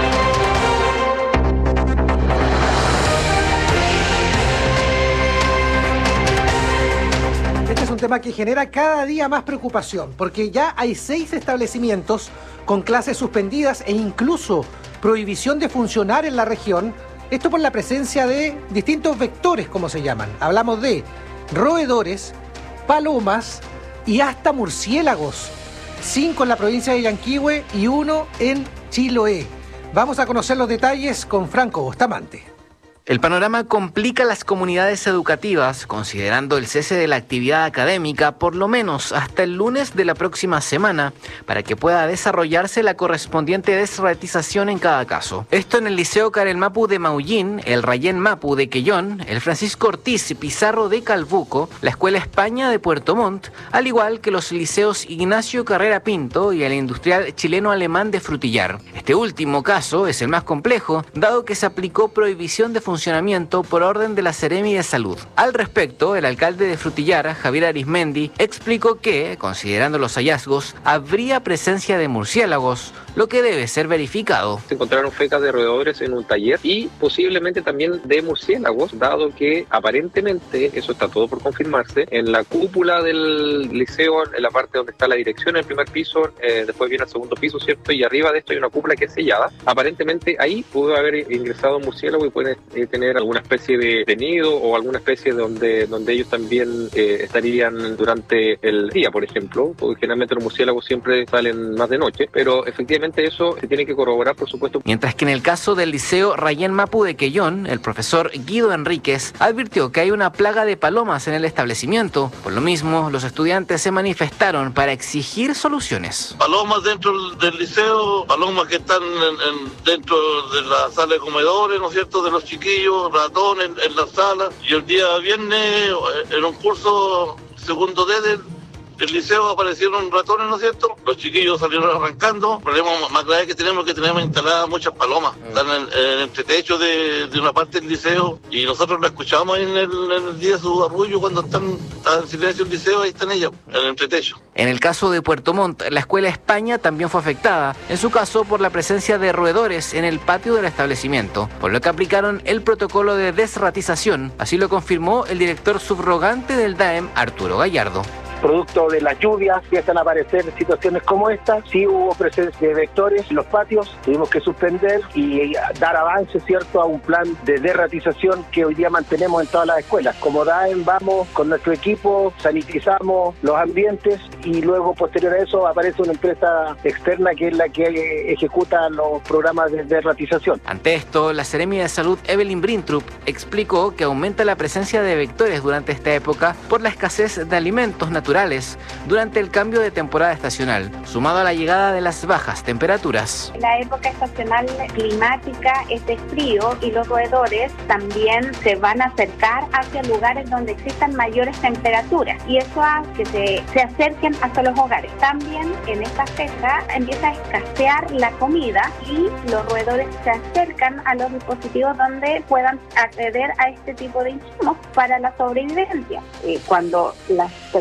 Este es un tema que genera cada día más preocupación, porque ya hay seis establecimientos con clases suspendidas e incluso prohibición de funcionar en la región. Esto por la presencia de distintos vectores, como se llaman. Hablamos de roedores, palomas y hasta murciélagos. Cinco en la provincia de Yanquihue y uno en Chiloé. Vamos a conocer los detalles con Franco Bustamante. El panorama complica a las comunidades educativas, considerando el cese de la actividad académica por lo menos hasta el lunes de la próxima semana, para que pueda desarrollarse la correspondiente desratización en cada caso. Esto en el Liceo Karel Mapu de Maullín, el Rayén Mapu de Quellón, el Francisco Ortiz Pizarro de Calbuco, la Escuela España de Puerto Montt, al igual que los liceos Ignacio Carrera Pinto y el Industrial Chileno-Alemán de Frutillar. Este último caso es el más complejo, dado que se aplicó prohibición de funcionamiento funcionamiento por orden de la Seremi de Salud. Al respecto, el alcalde de Frutillar, Javier Arismendi, explicó que, considerando los hallazgos, habría presencia de murciélagos, lo que debe ser verificado. Se encontraron fecas de roedores en un taller y posiblemente también de murciélagos, dado que aparentemente, eso está todo por confirmarse, en la cúpula del liceo, en la parte donde está la dirección, en el primer piso, eh, después viene el segundo piso, ¿cierto? Y arriba de esto hay una cúpula que es sellada. Aparentemente ahí pudo haber ingresado un murciélago y puede eh, tener alguna especie de, de nido o alguna especie de donde, donde ellos también eh, estarían durante el día, por ejemplo, porque generalmente los murciélagos siempre salen más de noche, pero efectivamente eso se tiene que corroborar, por supuesto. Mientras que en el caso del Liceo Rayén Mapu de Quellón, el profesor Guido Enríquez advirtió que hay una plaga de palomas en el establecimiento. Por lo mismo, los estudiantes se manifestaron para exigir soluciones. Palomas dentro del liceo, palomas que están en, en, dentro de la sala de comedores, ¿no es cierto?, de los chiquillos, ratones en, en la sala. Y el día viernes, en un curso segundo D del el liceo, aparecieron ratones, ¿no es cierto? Los chiquillos salieron arrancando. El problema más grave que tenemos es que tenemos instaladas muchas palomas. Están en, en el entretecho de, de una parte del liceo y nosotros la escuchamos en el, en el día de su arrullo cuando están, están en silencio el liceo, ahí están ellas, en el entretecho. En el caso de Puerto Montt, la Escuela España también fue afectada, en su caso por la presencia de roedores en el patio del establecimiento, por lo que aplicaron el protocolo de desratización. Así lo confirmó el director subrogante del D A E M, Arturo Gallardo. Producto de las lluvias empiezan a aparecer situaciones como esta. Sí hubo presencia de vectores en los patios, tuvimos que suspender y dar avance, ¿cierto?, a un plan de derratización que hoy día mantenemos en todas las escuelas. Como D A E M vamos con nuestro equipo, sanitizamos los ambientes y luego posterior a eso aparece una empresa externa que es la que ejecuta los programas de derratización. Ante esto, la Seremi de Salud Evelyn Brintrup explicó que aumenta la presencia de vectores durante esta época por la escasez de alimentos naturales durante el cambio de temporada estacional, sumado a la llegada de las bajas temperaturas. La época estacional climática es de frío y los roedores también se van a acercar hacia lugares donde existan mayores temperaturas y eso hace que se, se acerquen hasta los hogares. También en esta fecha empieza a escasear la comida y los roedores se acercan a los dispositivos donde puedan acceder a este tipo de insumos para la sobrevivencia. Eh, cuando las personas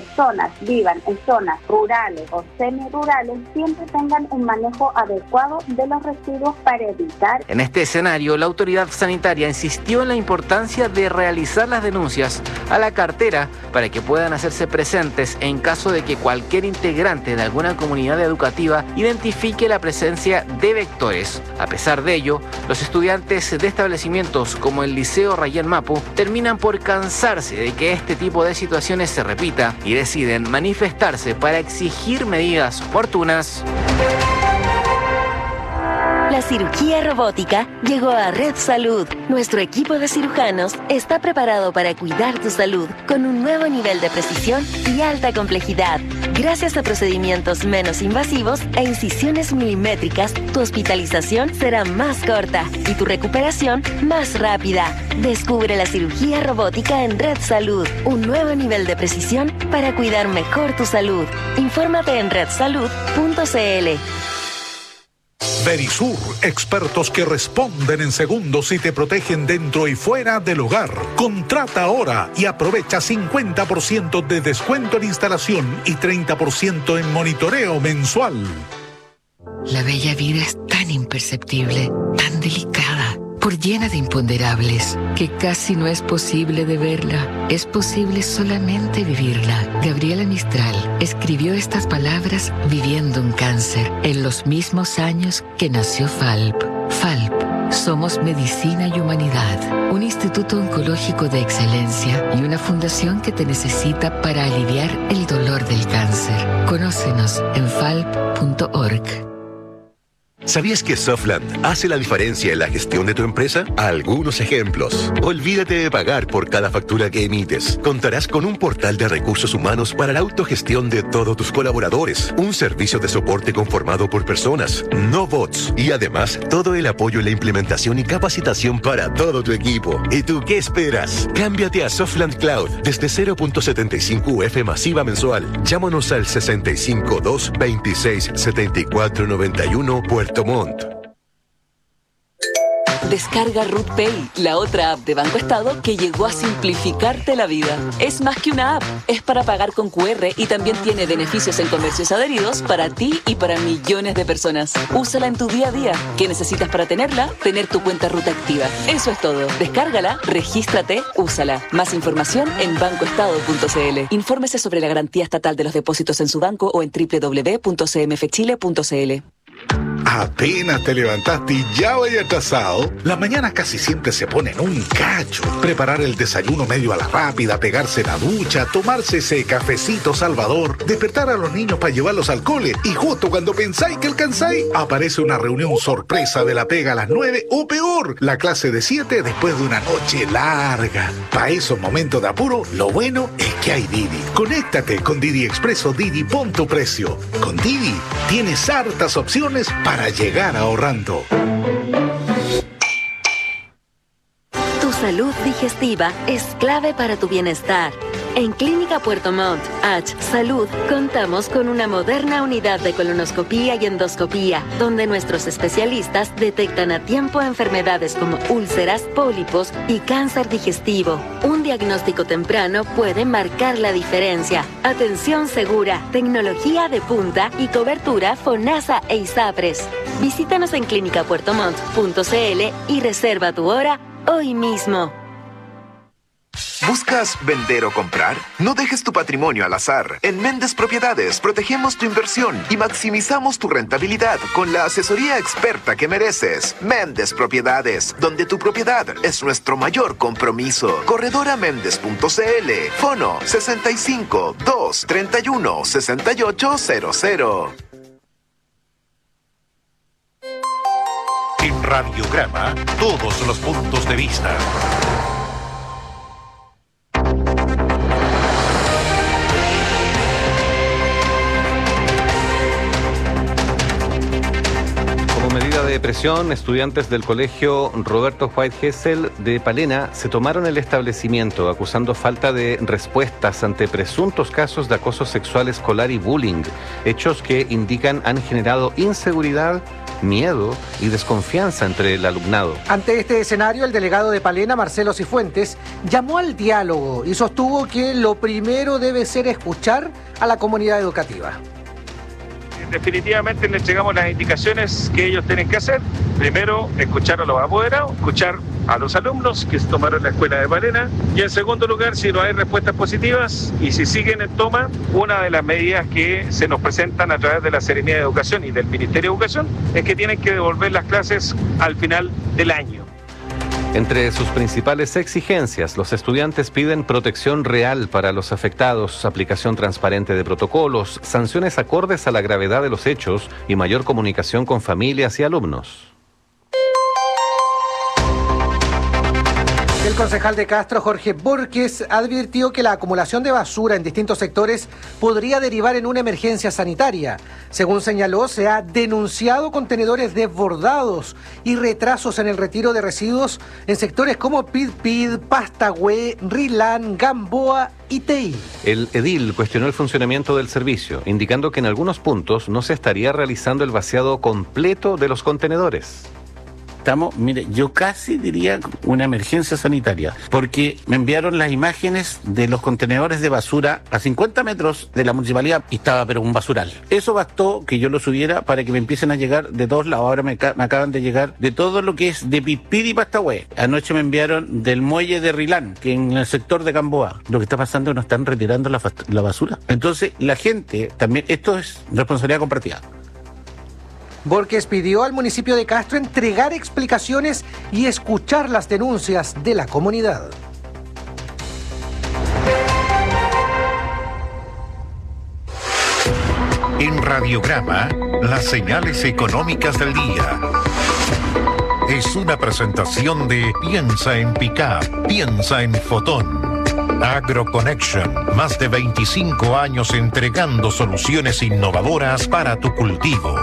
personas vivan en zonas rurales o semirurales siempre tengan un manejo adecuado de los residuos para evitar. En este escenario, la autoridad sanitaria insistió en la importancia de realizar las denuncias a la cartera para que puedan hacerse presentes en caso de que cualquier integrante de alguna comunidad educativa identifique la presencia de vectores. A pesar de ello, los estudiantes de establecimientos como el Liceo Rayén Mapu terminan por cansarse de que este tipo de situaciones se repita y deciden manifestarse para exigir medidas oportunas. La cirugía robótica llegó a Red Salud. Nuestro equipo de cirujanos está preparado para cuidar tu salud con un nuevo nivel de precisión y alta complejidad. Gracias a procedimientos menos invasivos e incisiones milimétricas, tu hospitalización será más corta y tu recuperación más rápida. Descubre la cirugía robótica en Red Salud, un nuevo nivel de precisión para cuidar mejor tu salud. Infórmate en red salud punto c l. Verisur, expertos que responden en segundos y te protegen dentro y fuera del hogar. Contrata ahora y aprovecha cincuenta por ciento de descuento en instalación y treinta por ciento en monitoreo mensual. La bella vida es tan imperceptible, tan delicada, por llena de imponderables, que casi no es posible de verla. Es posible solamente vivirla. Gabriela Mistral escribió estas palabras viviendo un cáncer en los mismos años que nació Falp. Falp, somos medicina y humanidad, un instituto oncológico de excelencia y una fundación que te necesita para aliviar el dolor del cáncer. Conócenos en falp punto org. ¿Sabías que Softland hace la diferencia en la gestión de tu empresa? Algunos ejemplos. Olvídate de pagar por cada factura que emites. Contarás con un portal de recursos humanos para la autogestión de todos tus colaboradores. Un servicio de soporte conformado por personas, no bots. Y además, todo el apoyo en la implementación y capacitación para todo tu equipo. ¿Y tú qué esperas? Cámbiate a Softland Cloud desde cero punto setenta y cinco U F masiva mensual. Llámanos al sesenta y cinco, dos, veintiséis, setenta y cuatro, noventa y uno Puerto Montt. Descarga Ruth Pay, la otra app de Banco Estado que llegó a simplificarte la vida. Es más que una app, es para pagar con cu erre y también tiene beneficios en comercios adheridos para ti y para millones de personas. Úsala en tu día a día. ¿Qué necesitas para tenerla? Tener tu cuenta Ruth activa. Eso es todo. Descárgala, regístrate, úsala. Más información en banco estado punto c l. Infórmese sobre la garantía estatal de los depósitos en su banco o en doble u doble u doble u punto c m f chile punto c l. Apenas te levantaste y ya vaya atrasado. La mañana casi siempre se pone en un cacho. Preparar el desayuno medio a la rápida, pegarse la ducha, tomarse ese cafecito salvador, despertar a los niños para llevarlos al cole y justo cuando pensáis que alcanzáis, aparece una reunión sorpresa de la pega a las nueve o peor, la clase de siete después de una noche larga. Para esos momentos de apuro, lo bueno es que hay Didi. Conéctate con Didi Express o Didi Pon tu Precio. Con Didi tienes hartas opciones para llegar ahorrando. Tu salud digestiva es clave para tu bienestar. En Clínica Puerto Montt, H Salud, contamos con una moderna unidad de colonoscopía y endoscopía, donde nuestros especialistas detectan a tiempo enfermedades como úlceras, pólipos y cáncer digestivo. Un diagnóstico temprano puede marcar la diferencia. Atención segura, tecnología de punta y cobertura FONASA e ISAPRES. Visítanos en clínica puerto montt punto c l y reserva tu hora hoy mismo. ¿Buscas vender o comprar? No dejes tu patrimonio al azar. En Méndez Propiedades protegemos tu inversión y maximizamos tu rentabilidad con la asesoría experta que mereces. Méndez Propiedades, donde tu propiedad es nuestro mayor compromiso. Corredora méndez punto c l. Fono sesenta y cinco, dos, treinta y uno, sesenta y ocho cero cero. En Radiograma, todos los puntos de vista. Medida de presión, estudiantes del colegio Roberto White Gesell de Palena se tomaron el establecimiento acusando falta de respuestas ante presuntos casos de acoso sexual escolar y bullying, hechos que indican han generado inseguridad miedo y desconfianza entre el alumnado. Ante este escenario, el delegado de Palena, Marcelo Cifuentes, llamó al diálogo y sostuvo que lo primero debe ser escuchar a la comunidad educativa. Definitivamente le entregamos las indicaciones que ellos tienen que hacer. Primero, escuchar a los apoderados, escuchar a los alumnos que se tomaron la escuela de Palena, y en segundo lugar, si no hay respuestas positivas y si siguen en toma, una de las medidas que se nos presentan a través de la Seremía de Educación y del Ministerio de Educación es que tienen que devolver las clases al final del año. Entre sus principales exigencias, los estudiantes piden protección real para los afectados, aplicación transparente de protocolos, sanciones acordes a la gravedad de los hechos y mayor comunicación con familias y alumnos. El concejal de Castro, Jorge Borges, advirtió que la acumulación de basura en distintos sectores podría derivar en una emergencia sanitaria. Según señaló, se ha denunciado contenedores desbordados y retrasos en el retiro de residuos en sectores como Pidpid, Pastahue, Rilán, Gamboa y Tei. El edil cuestionó el funcionamiento del servicio, indicando que en algunos puntos no se estaría realizando el vaciado completo de los contenedores. Estamos, mire, yo casi diría una emergencia sanitaria, porque me enviaron las imágenes de los contenedores de basura a cincuenta metros de la municipalidad y estaba pero un basural. Eso bastó que yo lo subiera para que me empiecen a llegar de todos lados. Ahora me, me acaban de llegar de todo lo que es de Pidpid y Pastahue. Anoche me enviaron del muelle de Rilán, que en el sector de Gamboa. Lo que está pasando es que nos están retirando la, la basura. Entonces la gente también, esto es responsabilidad compartida. Borges pidió al municipio de Castro entregar explicaciones y escuchar las denuncias de la comunidad. En Radiograma, las señales económicas del día. Es una presentación de Piensa en Pickup, piensa en Fotón. AgroConnection, más de veinticinco años entregando soluciones innovadoras para tu cultivo.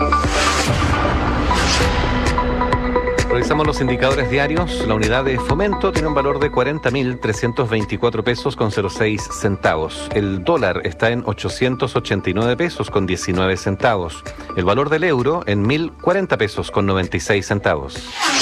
Revisamos los indicadores diarios. La unidad de fomento tiene un valor de cuarenta mil trescientos veinticuatro pesos con cero seis centavos. El dólar está en ochocientos ochenta y nueve pesos con diecinueve centavos. El valor del euro en mil cuarenta pesos con noventa y seis centavos.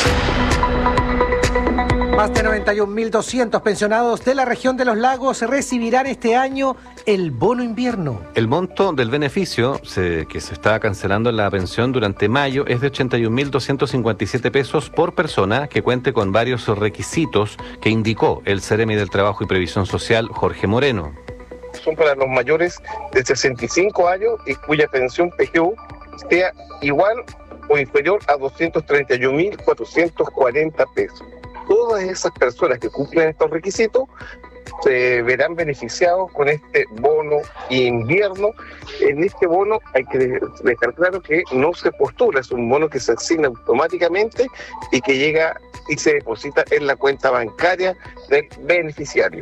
Más de noventa y un mil doscientos pensionados de la región de los lagos recibirán este año el bono invierno. El monto del beneficio se, que se está cancelando en la pensión durante mayo es de ochenta y un mil doscientos cincuenta y siete pesos por persona que cuente con varios requisitos que indicó el Ceremi del Trabajo y Previsión Social, Jorge Moreno. Son para los mayores de sesenta y cinco años y cuya pensión P G U sea igual o inferior a doscientos treinta y un mil cuatrocientos cuarenta pesos. Todas esas personas que cumplen estos requisitos se verán beneficiados con este bono invierno. En este bono hay que dejar claro que no se postula, es un bono que se asigna automáticamente y que llega y se deposita en la cuenta bancaria del beneficiario.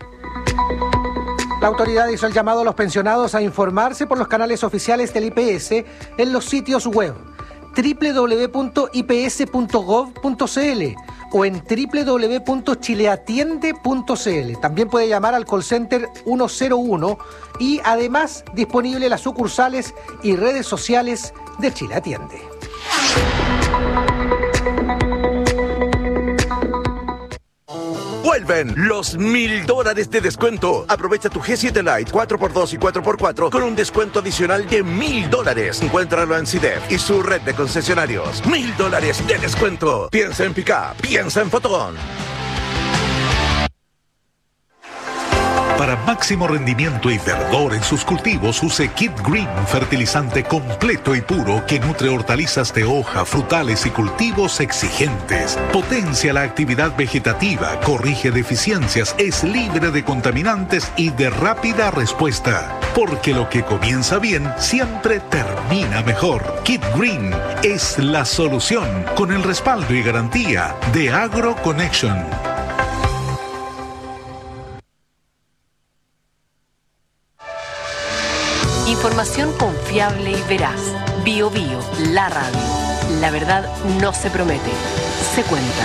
La autoridad hizo el llamado a los pensionados a informarse por los canales oficiales del I P S en los sitios web doble u doble u doble u punto i p s punto gov punto c l o en doble u doble u doble u punto chileatiende punto c l. También puede llamar al call center ciento uno y además disponible las sucursales y redes sociales de Chile Atiende. Vuelven los mil dólares de descuento. Aprovecha tu G siete Lite cuatro por dos y cuatro por cuatro con un descuento adicional de mil dólares. Encuéntralo en C I D E F y su red de concesionarios. Mil dólares de descuento. Piensa en Pickup, piensa en Fotón. Para máximo rendimiento y verdor en sus cultivos, use Kid Green, fertilizante completo y puro que nutre hortalizas de hoja, frutales y cultivos exigentes. Potencia la actividad vegetativa, corrige deficiencias, es libre de contaminantes y de rápida respuesta. Porque lo que comienza bien siempre termina mejor. Kid Green es la solución con el respaldo y garantía de AgroConnection. Información confiable y veraz. Bio Bio, la radio. La verdad no se promete, se cuenta.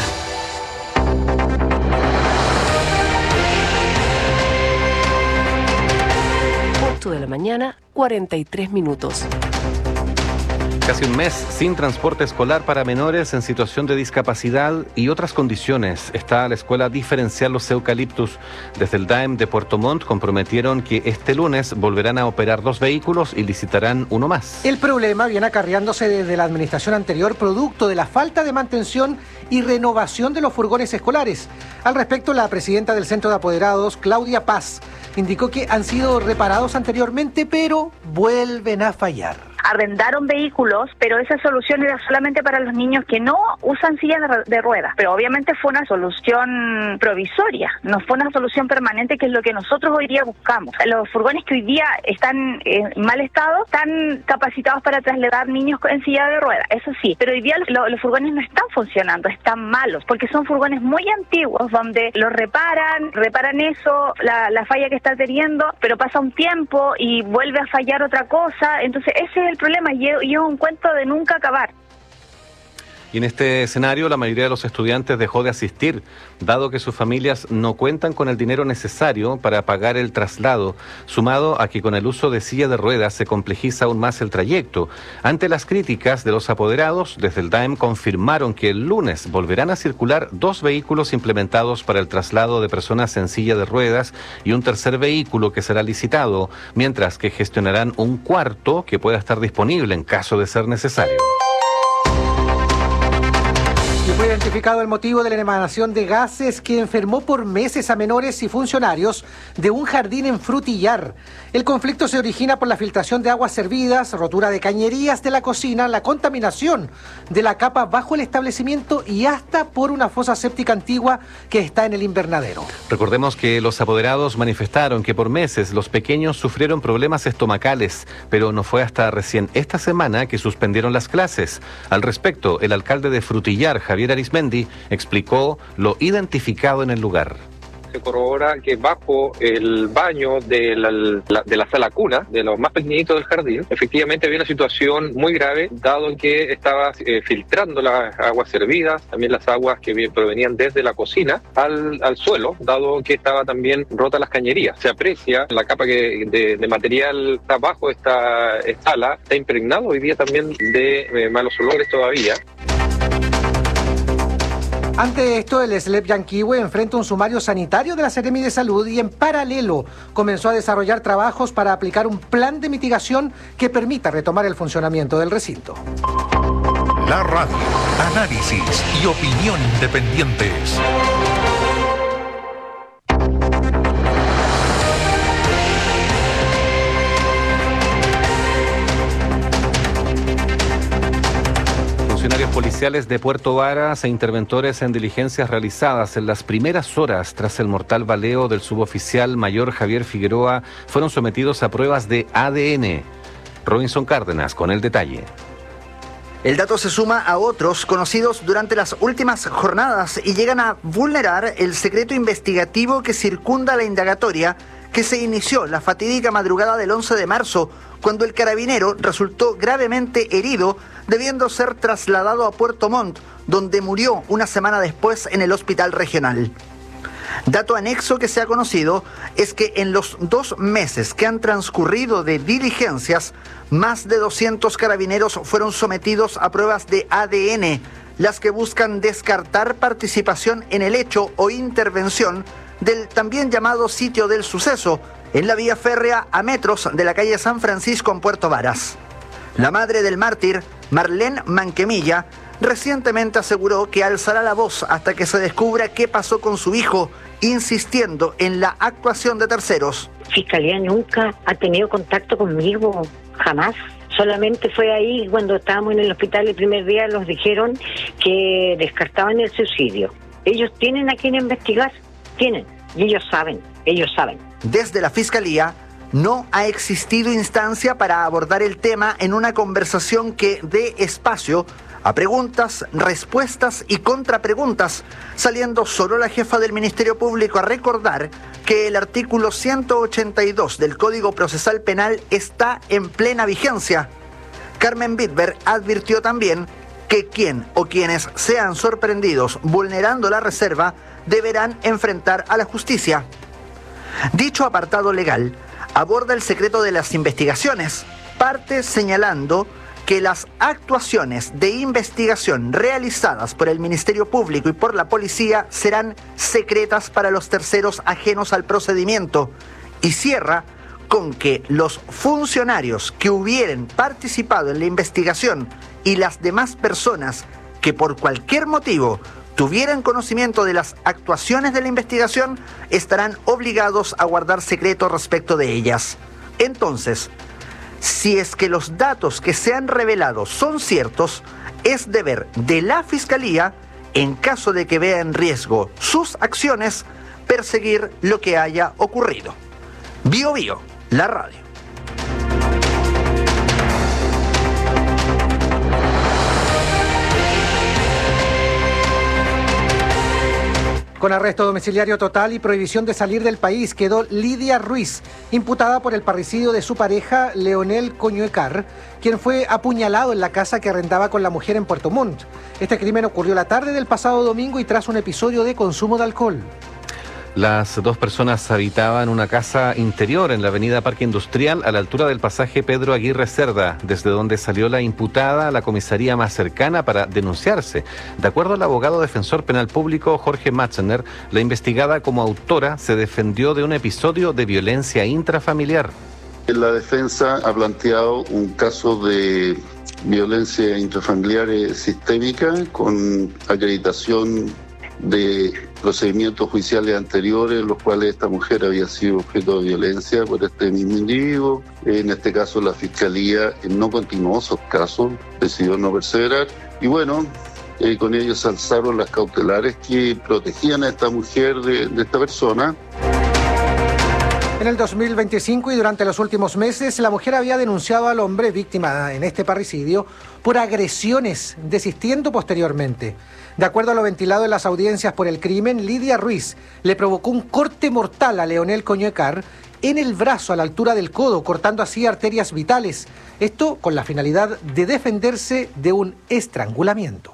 ocho de la mañana, cuarenta y tres minutos. Casi un mes sin transporte escolar para menores en situación de discapacidad y otras condiciones. Está la escuela diferencial Los Eucaliptus. Desde el D A E M de Puerto Montt comprometieron que este lunes volverán a operar dos vehículos y licitarán uno más. El problema viene acarreándose desde la administración anterior, producto de la falta de mantención y renovación de los furgones escolares. Al respecto, la presidenta del Centro de Apoderados, Claudia Paz, indicó que han sido reparados anteriormente, pero vuelven a fallar. Arrendaron vehículos, pero esa solución era solamente para los niños que no usan sillas de, de ruedas. Pero obviamente fue una solución provisoria, no fue una solución permanente, que es lo que nosotros hoy día buscamos. Los furgones que hoy día están en mal estado están capacitados para trasladar niños en silla de ruedas, eso sí. Pero hoy día los, los furgones no están funcionando, están malos, porque son furgones muy antiguos, donde los reparan, reparan eso, la, la falla que está teniendo, pero pasa un tiempo y vuelve a fallar otra cosa. Entonces ese es el problema y es, y es un cuento de nunca acabar. Y en este escenario la mayoría de los estudiantes dejó de asistir, dado que sus familias no cuentan con el dinero necesario para pagar el traslado, sumado a que con el uso de silla de ruedas se complejiza aún más el trayecto. Ante las críticas de los apoderados, desde el D A E M confirmaron que el lunes volverán a circular dos vehículos implementados para el traslado de personas en silla de ruedas y un tercer vehículo que será licitado, mientras que gestionarán un cuarto que pueda estar disponible en caso de ser necesario. Y fue identificado el motivo de la emanación de gases que enfermó por meses a menores y funcionarios de un jardín en Frutillar. El conflicto se origina por la filtración de aguas servidas, rotura de cañerías de la cocina, la contaminación de la capa bajo el establecimiento y hasta por una fosa séptica antigua que está en el invernadero. Recordemos que los apoderados manifestaron que por meses los pequeños sufrieron problemas estomacales, pero no fue hasta recién esta semana que suspendieron las clases. Al respecto, el alcalde de Frutillar, Javier Arismendi, explicó lo identificado en el lugar. Se corrobora que bajo el baño de la, la, de la sala cuna, de los más pequeñitos del jardín, efectivamente había una situación muy grave, dado que estaba eh, filtrando las aguas servidas, también las aguas que provenían desde la cocina al, al suelo, dado que estaba también rota las cañerías. Se aprecia la capa que de, de material está bajo esta sala, está impregnado hoy día también de eh, malos olores todavía. Ante esto, el S L E P Yanquihue enfrenta un sumario sanitario de la Seremi de Salud y en paralelo comenzó a desarrollar trabajos para aplicar un plan de mitigación que permita retomar el funcionamiento del recinto. La radio, análisis y opinión independientes. Funcionarios policiales de Puerto Varas e interventores en diligencias realizadas en las primeras horas tras el mortal baleo del suboficial mayor Javier Figueroa fueron sometidos a pruebas de A D N. Robinson Cárdenas con el detalle. El dato se suma a otros conocidos durante las últimas jornadas y llegan a vulnerar el secreto investigativo que circunda la indagatoria que se inició la fatídica madrugada del once de marzo, cuando el carabinero resultó gravemente herido, debiendo ser trasladado a Puerto Montt, donde murió una semana después en el hospital regional. Dato anexo que se ha conocido es que en los dos meses que han transcurrido de diligencias, más de doscientos carabineros fueron sometidos a pruebas de A D N, las que buscan descartar participación en el hecho o intervención del también llamado sitio del suceso, en la vía férrea a metros de la calle San Francisco en Puerto Varas. La madre del mártir, Marlene Manquemilla, recientemente aseguró que alzará la voz hasta que se descubra qué pasó con su hijo, insistiendo en la actuación de terceros. Fiscalía nunca ha tenido contacto conmigo, jamás. Solamente fue ahí cuando estábamos en el hospital el primer día, nos dijeron que descartaban el suicidio. Ellos tienen a quien investigar, tienen, y ellos saben, ellos saben. Desde la Fiscalía, no ha existido instancia para abordar el tema en una conversación que dé espacio a preguntas, respuestas y contrapreguntas, saliendo solo la jefa del Ministerio Público a recordar que el artículo ciento ochenta y dos del Código Procesal Penal está en plena vigencia. Carmen Bitber advirtió también que quien o quienes sean sorprendidos vulnerando la reserva deberán enfrentar a la justicia. Dicho apartado legal aborda el secreto de las investigaciones, parte señalando que las actuaciones de investigación realizadas por el Ministerio Público y por la Policía serán secretas para los terceros ajenos al procedimiento, y cierra con que los funcionarios que hubieran participado en la investigación y las demás personas que por cualquier motivo tuvieran conocimiento de las actuaciones de la investigación estarán obligados a guardar secreto respecto de ellas. Entonces, si es que los datos que se han revelado son ciertos, es deber de la Fiscalía, en caso de que vea en riesgo sus acciones, perseguir lo que haya ocurrido. Bio Bio, la radio. Con arresto domiciliario total y prohibición de salir del país quedó Lidia Ruiz, imputada por el parricidio de su pareja Leonel Coñuecar, quien fue apuñalado en la casa que arrendaba con la mujer en Puerto Montt. Este crimen ocurrió la tarde del pasado domingo y tras un episodio de consumo de alcohol. Las dos personas habitaban una casa interior en la avenida Parque Industrial a la altura del pasaje Pedro Aguirre Cerda, desde donde salió la imputada a la comisaría más cercana para denunciarse. De acuerdo al abogado defensor penal público Jorge Matzener, la investigada como autora se defendió de un episodio de violencia intrafamiliar. La defensa ha planteado un caso de violencia intrafamiliar sistémica con acreditación de procedimientos judiciales anteriores en los cuales esta mujer había sido objeto de violencia por este mismo individuo. En este caso la Fiscalía no continuó esos casos, decidió no perseverar y bueno, eh, con ellos se alzaron las cautelares que protegían a esta mujer de, de esta persona. En el dos mil veinticinco y durante los últimos meses, la mujer había denunciado al hombre víctima en este parricidio por agresiones, desistiendo posteriormente. De acuerdo a lo ventilado en las audiencias por el crimen, Lidia Ruiz le provocó un corte mortal a Leonel Coñuecar en el brazo a la altura del codo, cortando así arterias vitales. Esto con la finalidad de defenderse de un estrangulamiento.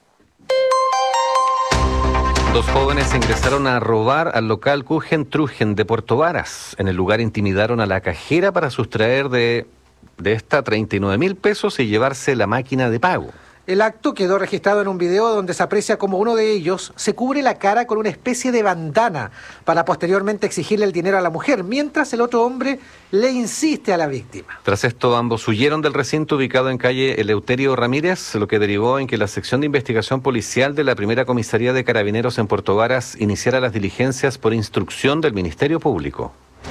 Dos jóvenes ingresaron a robar al local Kuchen Trugen de Puerto Varas. En el lugar intimidaron a la cajera para sustraer de, de esta treinta y nueve mil pesos y llevarse la máquina de pago. El acto quedó registrado en un video donde se aprecia como uno de ellos se cubre la cara con una especie de bandana para posteriormente exigirle el dinero a la mujer, mientras el otro hombre le insiste a la víctima. Tras esto, ambos huyeron del recinto ubicado en calle Eleuterio Ramírez, lo que derivó en que la sección de investigación policial de la primera comisaría de Carabineros en Puerto Varas iniciara las diligencias por instrucción del Ministerio Público.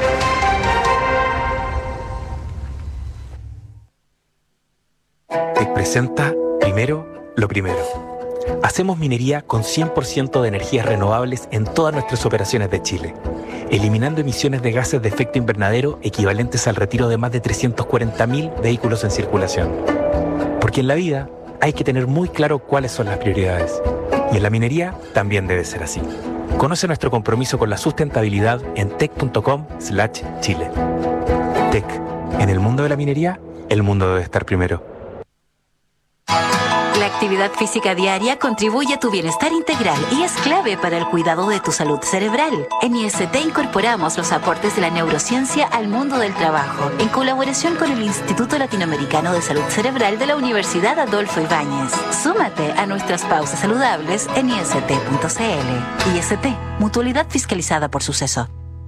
Te presenta Primero, lo primero. Hacemos minería con cien por ciento de energías renovables en todas nuestras operaciones de Chile, eliminando emisiones de gases de efecto invernadero equivalentes al retiro de más de trescientos cuarenta mil vehículos en circulación. Porque en la vida hay que tener muy claro cuáles son las prioridades. Y en la minería también debe ser así. Conoce nuestro compromiso con la sustentabilidad en tec punto com slash chile. Tec. En el mundo de la minería, el mundo debe estar primero. La actividad física diaria contribuye a tu bienestar integral y es clave para el cuidado de tu salud cerebral. En I S T incorporamos los aportes de la neurociencia al mundo del trabajo, en colaboración con el Instituto Latinoamericano de Salud Cerebral de la Universidad Adolfo Ibáñez. Súmate a nuestras pausas saludables en I S T punto C L. I S T, mutualidad fiscalizada por Suceso.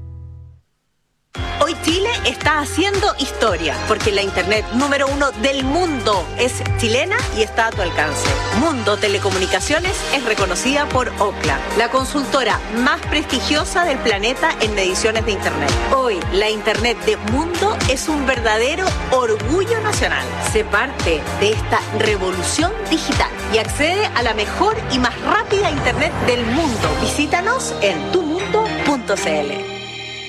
Hoy Chile está haciendo historia, porque la internet número uno del mundo es chilena y está a tu alcance. Mundo Telecomunicaciones es reconocida por Ookla, la consultora más prestigiosa del planeta en mediciones de internet. Hoy, la internet de Mundo es un verdadero orgullo nacional. Sé parte de esta revolución digital y accede a la mejor y más rápida internet del mundo. Visítanos en tu mundo punto c l.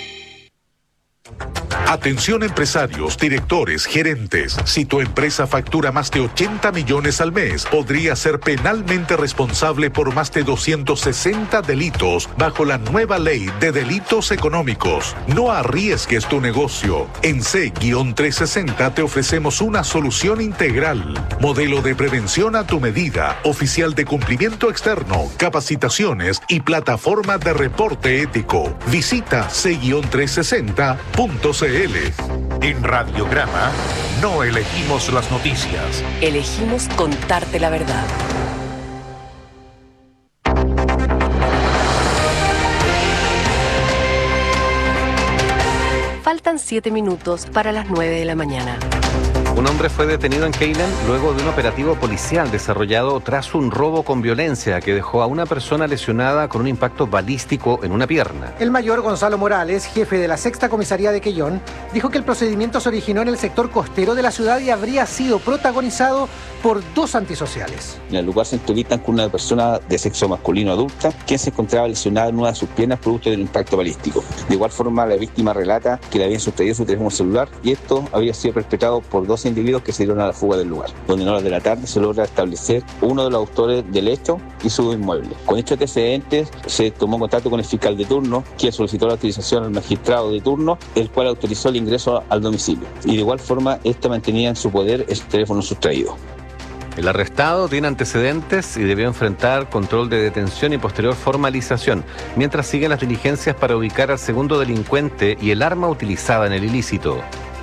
Atención empresarios, directores, gerentes. Si tu empresa factura más de ochenta millones al mes, podría ser penalmente responsable por más de doscientos sesenta delitos bajo la nueva ley de delitos económicos. No arriesgues tu negocio. En C trescientos sesenta te ofrecemos una solución integral. Modelo de prevención a tu medida, oficial de cumplimiento externo, capacitaciones y plataforma de reporte ético. Visita C trescientos sesenta punto c l. En Radiograma, no elegimos las noticias. Elegimos contarte la verdad. Faltan siete minutos para las nueve de la mañana. Un hombre fue detenido en Keilen luego de un operativo policial desarrollado tras un robo con violencia que dejó a una persona lesionada con un impacto balístico en una pierna. El mayor Gonzalo Morales, jefe de la sexta comisaría de Quellón, dijo que el procedimiento se originó en el sector costero de la ciudad y habría sido protagonizado por dos antisociales. En el lugar se entrevistan con una persona de sexo masculino adulta, quien se encontraba lesionada en una de sus piernas producto del impacto balístico. De igual forma, la víctima relata que le habían sustraído su teléfono celular y esto había sido perpetrado por dos individuos que se dieron a la fuga del lugar, donde en horas de la tarde se logra establecer uno de los autores del hecho y su inmueble. Con estos antecedentes se tomó contacto con el fiscal de turno, quien solicitó la autorización al magistrado de turno, el cual autorizó el ingreso al domicilio. Y de igual forma, esta mantenía en su poder el teléfono sustraído. El arrestado tiene antecedentes y debió enfrentar control de detención y posterior formalización, mientras siguen las diligencias para ubicar al segundo delincuente y el arma utilizada en el ilícito.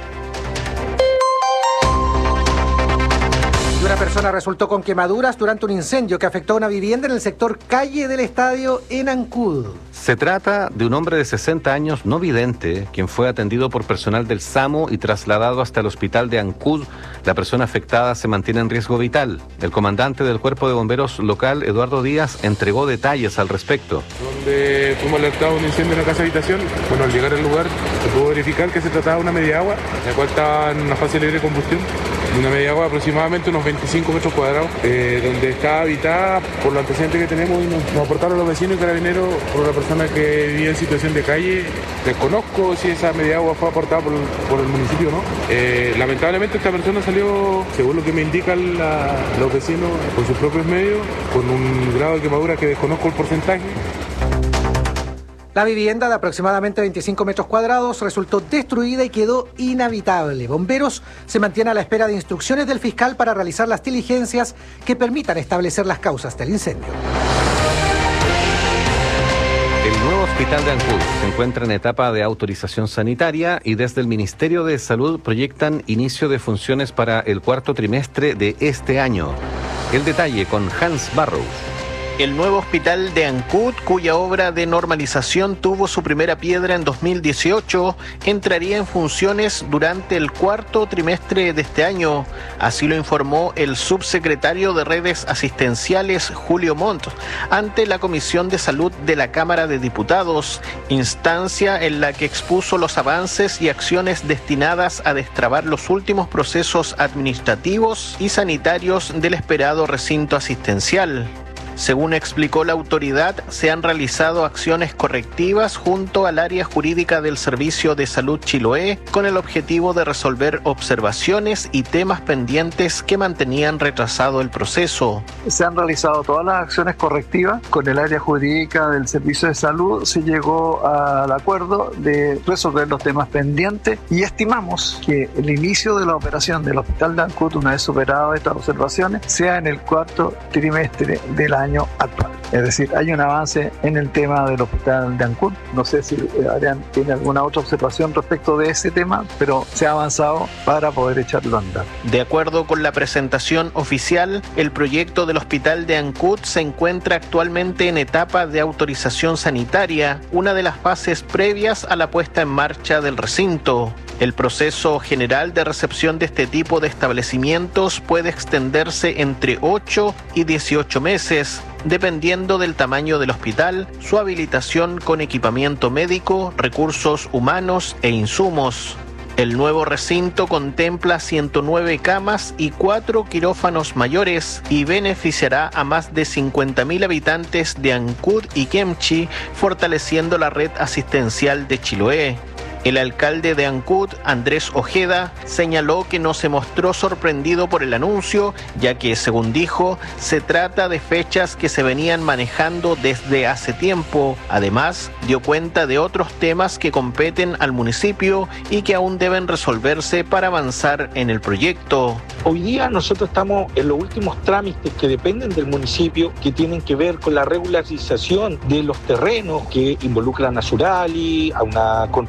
Una persona resultó con quemaduras durante un incendio que afectó a una vivienda en el sector Calle del Estadio en Ancud. Se trata de un hombre de sesenta años no vidente, quien fue atendido por personal del SAMU y trasladado hasta el hospital de Ancud. La persona afectada se mantiene en riesgo vital. El comandante del Cuerpo de Bomberos local, Eduardo Díaz, entregó detalles al respecto. Donde fuimos alertados de un incendio en la casa habitación, bueno, al llegar al lugar se pudo verificar que se trataba de una media agua, la cual estaba en una fase libre de combustión. Una media agua de aproximadamente unos veinticinco metros cuadrados, eh, donde está habitada por los antecedentes que tenemos y nos, nos aportaron los vecinos y carabineros por una persona que vivía en situación de calle. Desconozco si esa media agua fue aportada por, por el municipio o no. Eh, lamentablemente esta persona salió, según lo que me indican la, los vecinos, por sus propios medios, con un grado de quemadura que desconozco el porcentaje. La vivienda de aproximadamente veinticinco metros cuadrados resultó destruida y quedó inhabitable. Bomberos se mantienen a la espera de instrucciones del fiscal para realizar las diligencias que permitan establecer las causas del incendio. El nuevo hospital de Ancud se encuentra en etapa de autorización sanitaria y desde el Ministerio de Salud proyectan inicio de funciones para el cuarto trimestre de este año. El detalle con Hans Barrow. El nuevo hospital de Ancud, cuya obra de normalización tuvo su primera piedra en dos mil dieciocho, entraría en funciones durante el cuarto trimestre de este año. Así lo informó el subsecretario de Redes Asistenciales, Julio Montt, ante la Comisión de Salud de la Cámara de Diputados, instancia en la que expuso los avances y acciones destinadas a destrabar los últimos procesos administrativos y sanitarios del esperado recinto asistencial. Según explicó la autoridad, se han realizado acciones correctivas junto al área jurídica del Servicio de Salud Chiloé con el objetivo de resolver observaciones y temas pendientes que mantenían retrasado el proceso. Se han realizado todas las acciones correctivas con el área jurídica del Servicio de Salud. Se llegó al acuerdo de resolver los temas pendientes y estimamos que el inicio de la operación del Hospital de Ancud, una vez superadas estas observaciones, sea en el cuarto trimestre del año año actual. Es decir, hay un avance en el tema del hospital de Ancud. No sé si Adrián tiene alguna otra observación respecto de ese tema, pero se ha avanzado para poder echarlo a andar. De acuerdo con la presentación oficial, el proyecto del hospital de Ancud se encuentra actualmente en etapa de autorización sanitaria, una de las fases previas a la puesta en marcha del recinto. El proceso general de recepción de este tipo de establecimientos puede extenderse entre ocho y dieciocho meses, dependiendo del tamaño del hospital, su habilitación con equipamiento médico, recursos humanos e insumos. El nuevo recinto contempla ciento nueve camas y cuatro quirófanos mayores y beneficiará a más de cincuenta mil habitantes de Ancud y Kemchi, fortaleciendo la red asistencial de Chiloé. El alcalde de Ancud, Andrés Ojeda, señaló que no se mostró sorprendido por el anuncio, ya que, según dijo, se trata de fechas que se venían manejando desde hace tiempo. Además, dio cuenta de otros temas que competen al municipio y que aún deben resolverse para avanzar en el proyecto. Hoy día nosotros estamos en los últimos trámites que dependen del municipio, que tienen que ver con la regularización de los terrenos que involucran a Surali, a una constructora de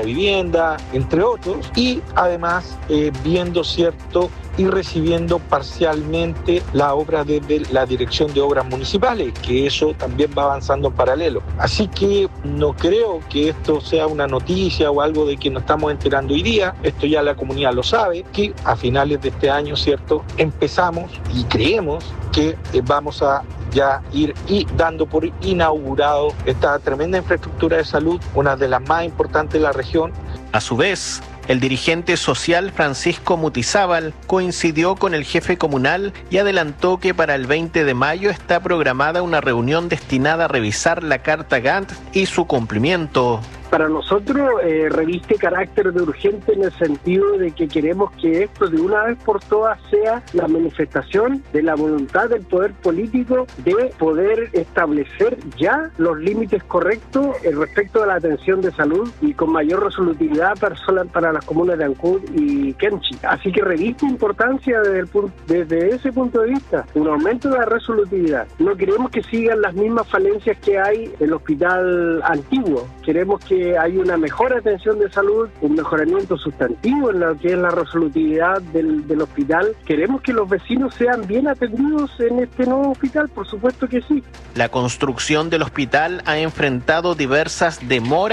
vivienda, entre otros, y además eh, viendo cierto y recibiendo parcialmente la obra desde la Dirección de Obras Municipales, que eso también va avanzando en paralelo. Así que no creo que esto sea una noticia o algo de que nos estamos enterando hoy día, esto ya la comunidad lo sabe, que a finales de este año, ¿cierto?, empezamos y creemos que eh, vamos a ya ir y dando por inaugurado esta tremenda infraestructura de salud, una de las más importantes de la región. A su vez, el dirigente social Francisco Mutizábal coincidió con el jefe comunal y adelantó que para el veinte de mayo está programada una reunión destinada a revisar la Carta Gantt y su cumplimiento. Para nosotros eh, reviste carácter de urgente en el sentido de que queremos que esto de una vez por todas sea la manifestación de la voluntad del poder político de poder establecer ya los límites correctos respecto de la atención de salud y con mayor resolutividad para, para las comunas de Ancud y Kenchi. Así que reviste importancia desde, el punto, desde ese punto de vista, un aumento de la resolutividad. No queremos que sigan las mismas falencias que hay en el hospital antiguo, queremos que hay una mejor atención de salud, un mejoramiento sustantivo en lo que es la resolutividad del, del hospital. Queremos que los vecinos sean bien atendidos en este nuevo hospital, por supuesto que sí. La construcción del hospital ha enfrentado diversas demoras